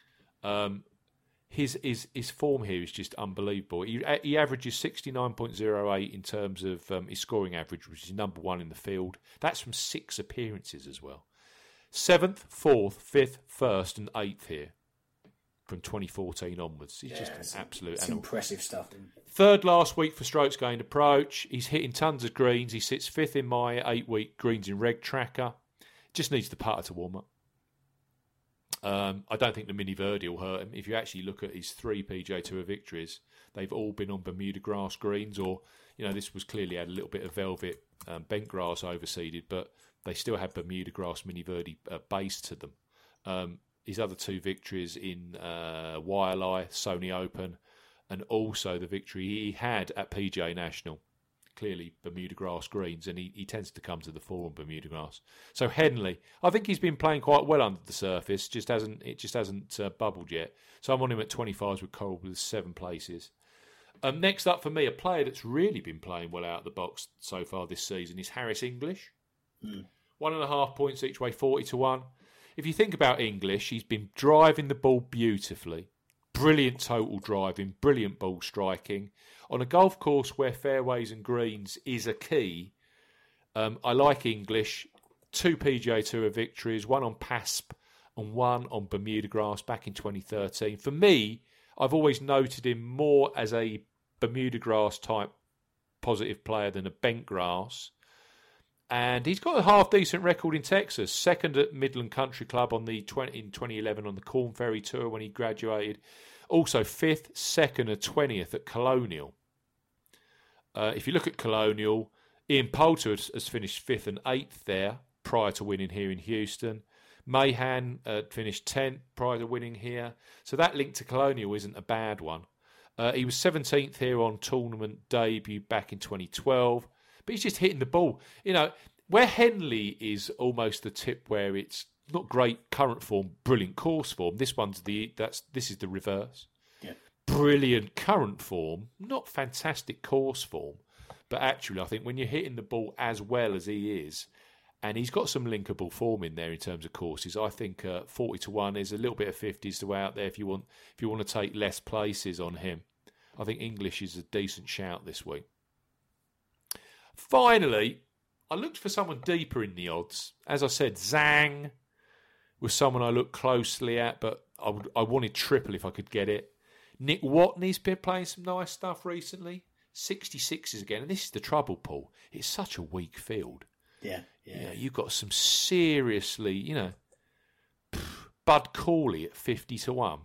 A: His form here is just unbelievable. He averages 69.08 in terms of his scoring average, which is number one in the field. That's from 6 appearances as well. 7th, 4th, 5th, 1st and 8th here from 2014 onwards. He's just an absolute animal.
B: Impressive stuff.
A: Third last week for strokes gained approach. He's hitting tons of greens. He sits 5th in my 8-week greens in reg tracker. Just needs the putter to warm up. I don't think the Mini Verdi will hurt him. If you actually look at his 3 PGA Tour victories, they've all been on Bermuda grass greens, or this was clearly had a little bit of velvet bent grass overseeded, but they still had Bermuda grass Mini Verdi base to them. His other 2 victories in Waialae, Sony Open, and also the victory he had at PGA National. Clearly Bermuda grass greens, and he tends to come to the fore on Bermuda grass. So Henley, I think he's been playing quite well under the surface. It just hasn't bubbled yet. So I'm on him at 25s with Coral with 7 places. Next up for me, a player that's really been playing well out of the box so far this season is Harris English. 1.5 points each way, 40-1. If you think about English, he's been driving the ball beautifully. Brilliant total driving, brilliant ball striking. On a golf course where fairways and greens is a key, I like English. 2 PGA Tour victories, 1 on PASP and 1 on Bermuda grass back in 2013. For me, I've always noted him more as a Bermuda grass type positive player than a bent grass. And he's got a half-decent record in Texas. 2nd at Midland Country Club in 2011 on the Corn Ferry Tour when he graduated. Also 5th, 2nd and 20th at Colonial. If you look at Colonial, Ian Poulter has finished 5th and 8th there prior to winning here in Houston. Mahan finished 10th prior to winning here. So that link to Colonial isn't a bad one. He was 17th here on tournament debut back in 2012. But he's just hitting the ball. Where Henley is almost the tip where it's not great current form, brilliant course form. This is the reverse.
B: Yeah.
A: Brilliant current form, not fantastic course form, but actually I think when you're hitting the ball as well as he is, and he's got some linkable form in there in terms of courses, I think 40-1 is a little bit of 50s to out there if you want to take less places on him. I think English is a decent shout this week. Finally, I looked for someone deeper in the odds. As I said, Zhang was someone I looked closely at, but I wanted triple if I could get it. Nick Watney's been playing some nice stuff recently. 66s again, and this is the trouble, Paul. It's such a weak field.
B: Yeah.
A: You've got some seriously, Bud Cauley at 50-1.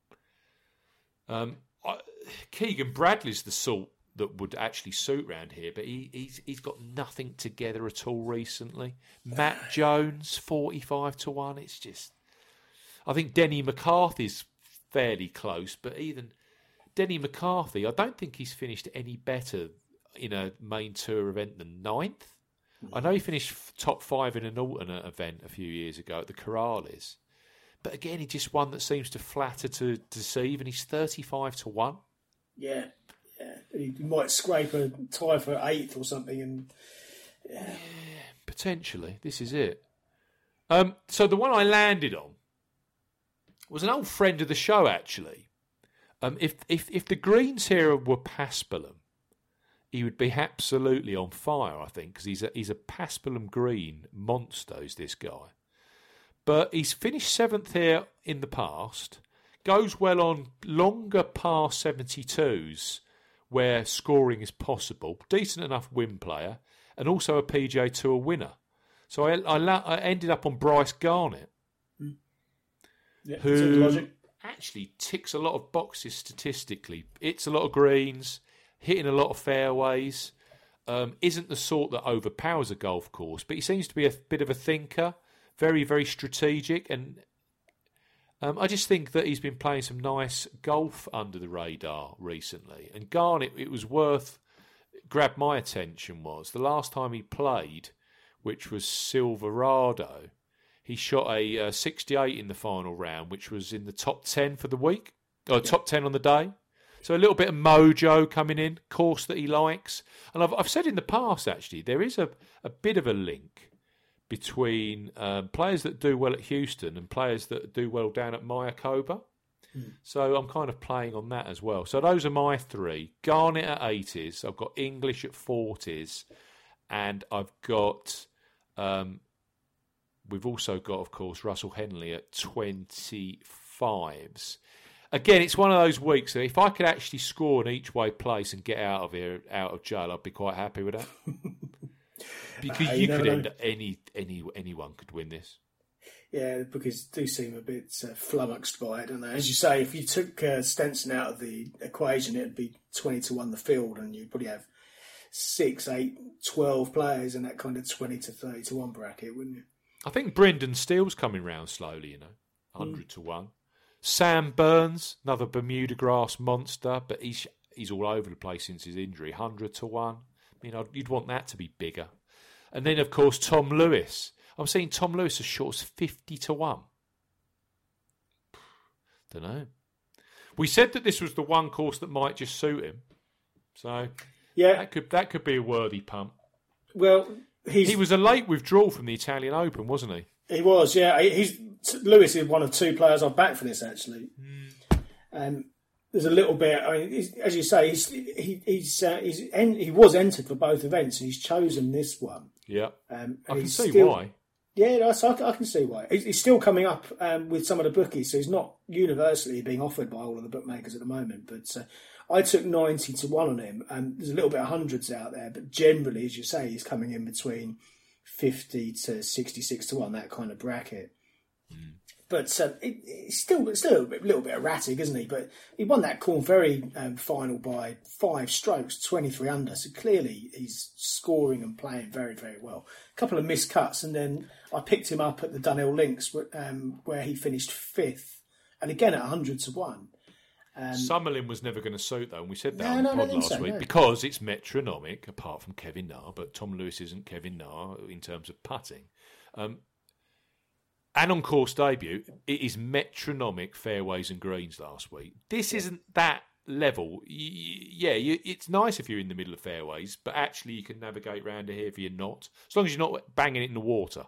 A: Keegan Bradley's the sort that would actually suit round here, but he's got nothing together at all recently. Matt Jones 45-1. It's just, I think Denny McCarthy's fairly close, but even Denny McCarthy, I don't think he's finished any better in a main tour event than 9th. I know he finished top 5 in an alternate event a few years ago at the Corrales, but again, he's just one that seems to flatter to deceive, and he's 35-1.
B: Yeah. He might scrape a tie for 8th or something, and
A: potentially this is it. So the one I landed on was an old friend of the show, actually. If the greens here were Paspalum, he would be absolutely on fire, I think, because he's a Paspalum green monster, is this guy. But he's finished 7th here in the past, goes well on longer par 72s where scoring is possible, decent enough win player, and also a PGA Tour winner. So I ended up on Bryce Garnett, who actually ticks a lot of boxes statistically. It's a lot of greens, hitting a lot of fairways, isn't the sort that overpowers a golf course, but he seems to be a bit of a thinker, very, very strategic, and I just think that he's been playing some nice golf under the radar recently. And Garnett, it was grabbed my attention was the last time he played, which was Silverado, he shot a 68 in the final round, which was in the top 10 for the week, or top 10 on the day. So a little bit of mojo coming in, course that he likes. And I've said in the past, actually, there is a bit of a link between players that do well at Houston and players that do well down at Mayakoba. So I'm kind of playing on that as well. So those are my 3. Garnett at 80s. I've got English at 40s. And I've got... we've also got, of course, Russell Henley at 25s. Again, it's one of those weeks that if I could actually score an each-way place and get out of here, out of jail, I'd be quite happy with that. Because you could end up, anyone could win this.
B: Yeah, because they do seem a bit flummoxed by it, don't they? As you say, if you took Stenson out of the equation, it'd be 20-1 the field, and you'd probably have 6, 8, 12 players in that kind of 20-30-1 bracket, wouldn't you?
A: I think Brendan Steele's coming round slowly, 100-1. Sam Burns, another Bermuda grass monster, but he's all over the place since his injury. 100-1. You'd want that to be bigger. And then, of course, Tom Lewis. I'm seeing Tom Lewis as short as 50-1. Don't know. We said that this was the one course that might just suit him. So yeah, that could be a worthy pump.
B: Well,
A: he was a late withdrawal from the Italian Open, wasn't he?
B: He was, yeah. Lewis is one of 2 players I've backed for this, actually. There's a little bit. I mean, as you say, he was entered for both events, and he's chosen this one.
A: Yeah, I can see why.
B: Yeah, I can see why. He's still coming up with some of the bookies, so he's not universally being offered by all of the bookmakers at the moment. But I took 90-1 on him, and there's a little bit of hundreds out there, but generally, as you say, he's coming in between 50 to 66-1, that kind of bracket. But he's still a little bit erratic, isn't he? But he won that Corn Ferry final by 5 strokes, 23 under. So clearly he's scoring and playing very, very well. A couple of missed cuts, and then I picked him up at the Dunhill Links where he finished 5th, and again at 100-1.
A: Summerlin was never going to suit, though, and we said that on the pod last week, because it's metronomic, apart from Kevin Na, but Tom Lewis isn't Kevin Na in terms of putting. and on course debut, it is metronomic fairways and greens last week. This isn't that level. It's nice if you're in the middle of fairways, but actually you can navigate around here if you're not, as long as you're not banging it in the water.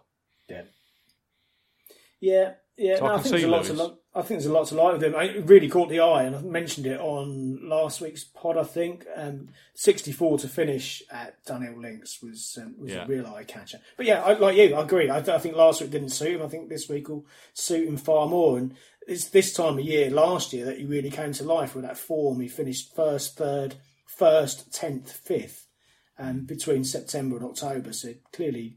B: Yeah.
A: So
B: I think there's a lot to like with him. It really caught the eye, and I mentioned it on last week's pod. I think 64 to finish at Dunhill Links was a real eye catcher. But yeah, like you, I agree. I think last week didn't suit him. I think this week will suit him far more. And it's this time of year last year that he really came to life with that form. He finished first, third, 1st, 10th, 5th between September and October. So clearly.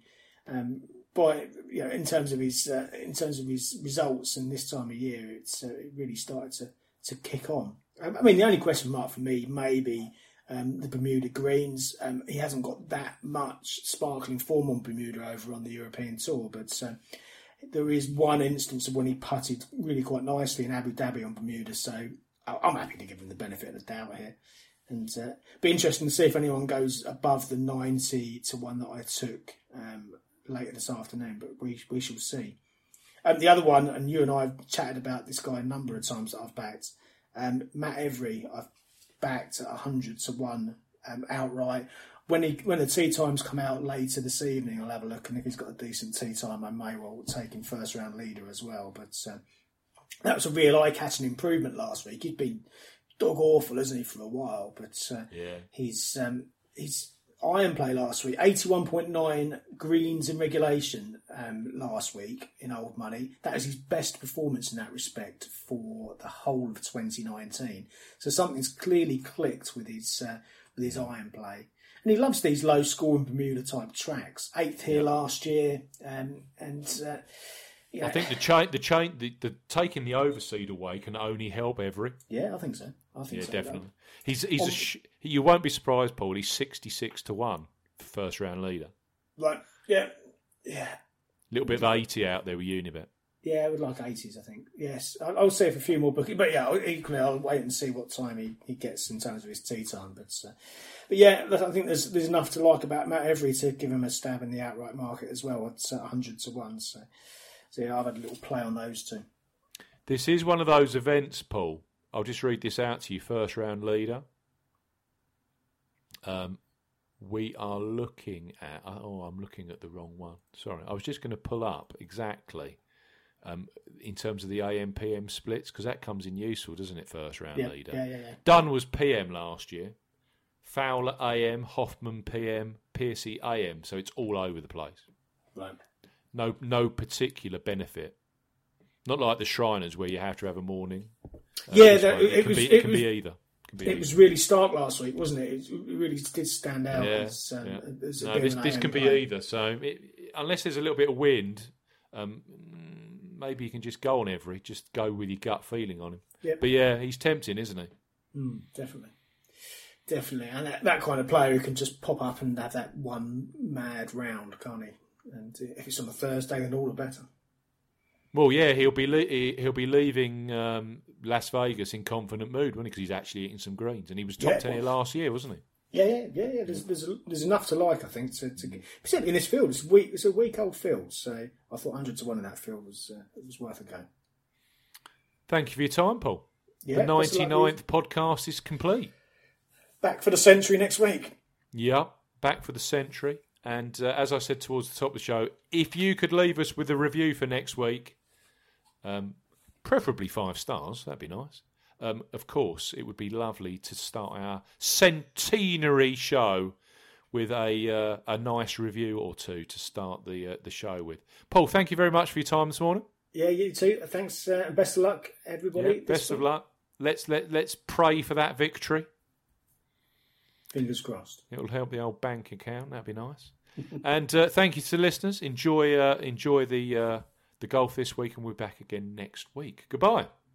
B: In terms of his results and this time of year, it really started to kick on. I mean, the only question mark for me may be the Bermuda greens. He hasn't got that much sparkling form on Bermuda over on the European Tour, but there is one instance of when he putted really quite nicely in Abu Dhabi on Bermuda. So I'm happy to give him the benefit of the doubt here, and be interesting to see if anyone goes above the 90 to 1 that I took. Later this afternoon, but we shall see. The other one, and you and I have chatted about this guy a number of times that I've backed. Matt Every, I've backed at 100 to 1 outright. When the tee times come out later this evening, I'll have a look, and if he's got a decent tee time, I may well take him first round leader as well. But that was a real eye-catching improvement last week. He'd been dog awful, hasn't he, for a while? But he's iron play last week, 81.9 greens in regulation last week in old money. That is his best performance in that respect for the whole of 2019. So something's clearly clicked with his iron play. And he loves these low-scoring Bermuda type tracks. 8th here last year,
A: I think the taking the overseed away can only help Every.
B: Yeah, I think so.
A: Definitely. You won't be surprised, Paul. He's 66 to 1 for first round leader.
B: Right. Yeah.
A: A little bit of 80 out there with Unibet.
B: Yeah, I would like 80s, I think. Yes. I'll see if a few more bookings. But yeah, equally, I'll wait and see what time he gets in terms of his tee time. But yeah, I think there's enough to like about Matt Every to give him a stab in the outright market as well. It's 100 to 1. So yeah, I've had a little play on those two.
A: This is one of those events, Paul. I'll just read this out to you. First round leader. We are looking at... I'm looking at the wrong one. Sorry. I was just going to pull up exactly in terms of the AM-PM splits, because that comes in useful, doesn't it, first round leader?
B: Yeah.
A: Dunn was PM last year. Fowler AM, Hoffman PM, Piercy AM. So it's all over the place.
B: Right.
A: No particular benefit. Not like the Shriners where you have to have a morning.
B: It
A: can be either.
B: It was really stark last week, wasn't it? It really did stand out.
A: This can be either. So unless there's a little bit of wind, maybe you can just go on Every. Just go with your gut feeling on him.
B: Yep.
A: But yeah, he's tempting, isn't he?
B: Definitely. And that kind of player who can just pop up and have that one mad round, can't he? And if it's on a Thursday, then all the better.
A: Well, yeah, he'll be leaving Las Vegas in confident mood, won't he? Because he's actually eating some greens, and he was top 10 here last year, wasn't he?
B: Yeah. There's enough to like, I think, to particularly in this field. It's a week old field, so I thought 100 to 1 in that field was worth a go.
A: Thank you for your time, Paul.
B: Yeah,
A: the 99th podcast is complete.
B: Back for the century next week.
A: Yep, back for the century. And as I said towards the top of the show, if you could leave us with a review for next week, preferably 5 stars, that'd be nice. Of course, it would be lovely to start our centenary show with a nice review or two to start the show with. Paul, thank you very much for your time this morning.
B: Yeah, you too. Thanks, and best of luck, everybody.
A: Yeah, best of luck. Let's pray for that victory.
B: Fingers crossed.
A: It'll help the old bank account. That'd be nice. And thank you to the listeners. Enjoy the golf this week, and we're back again next week. Goodbye.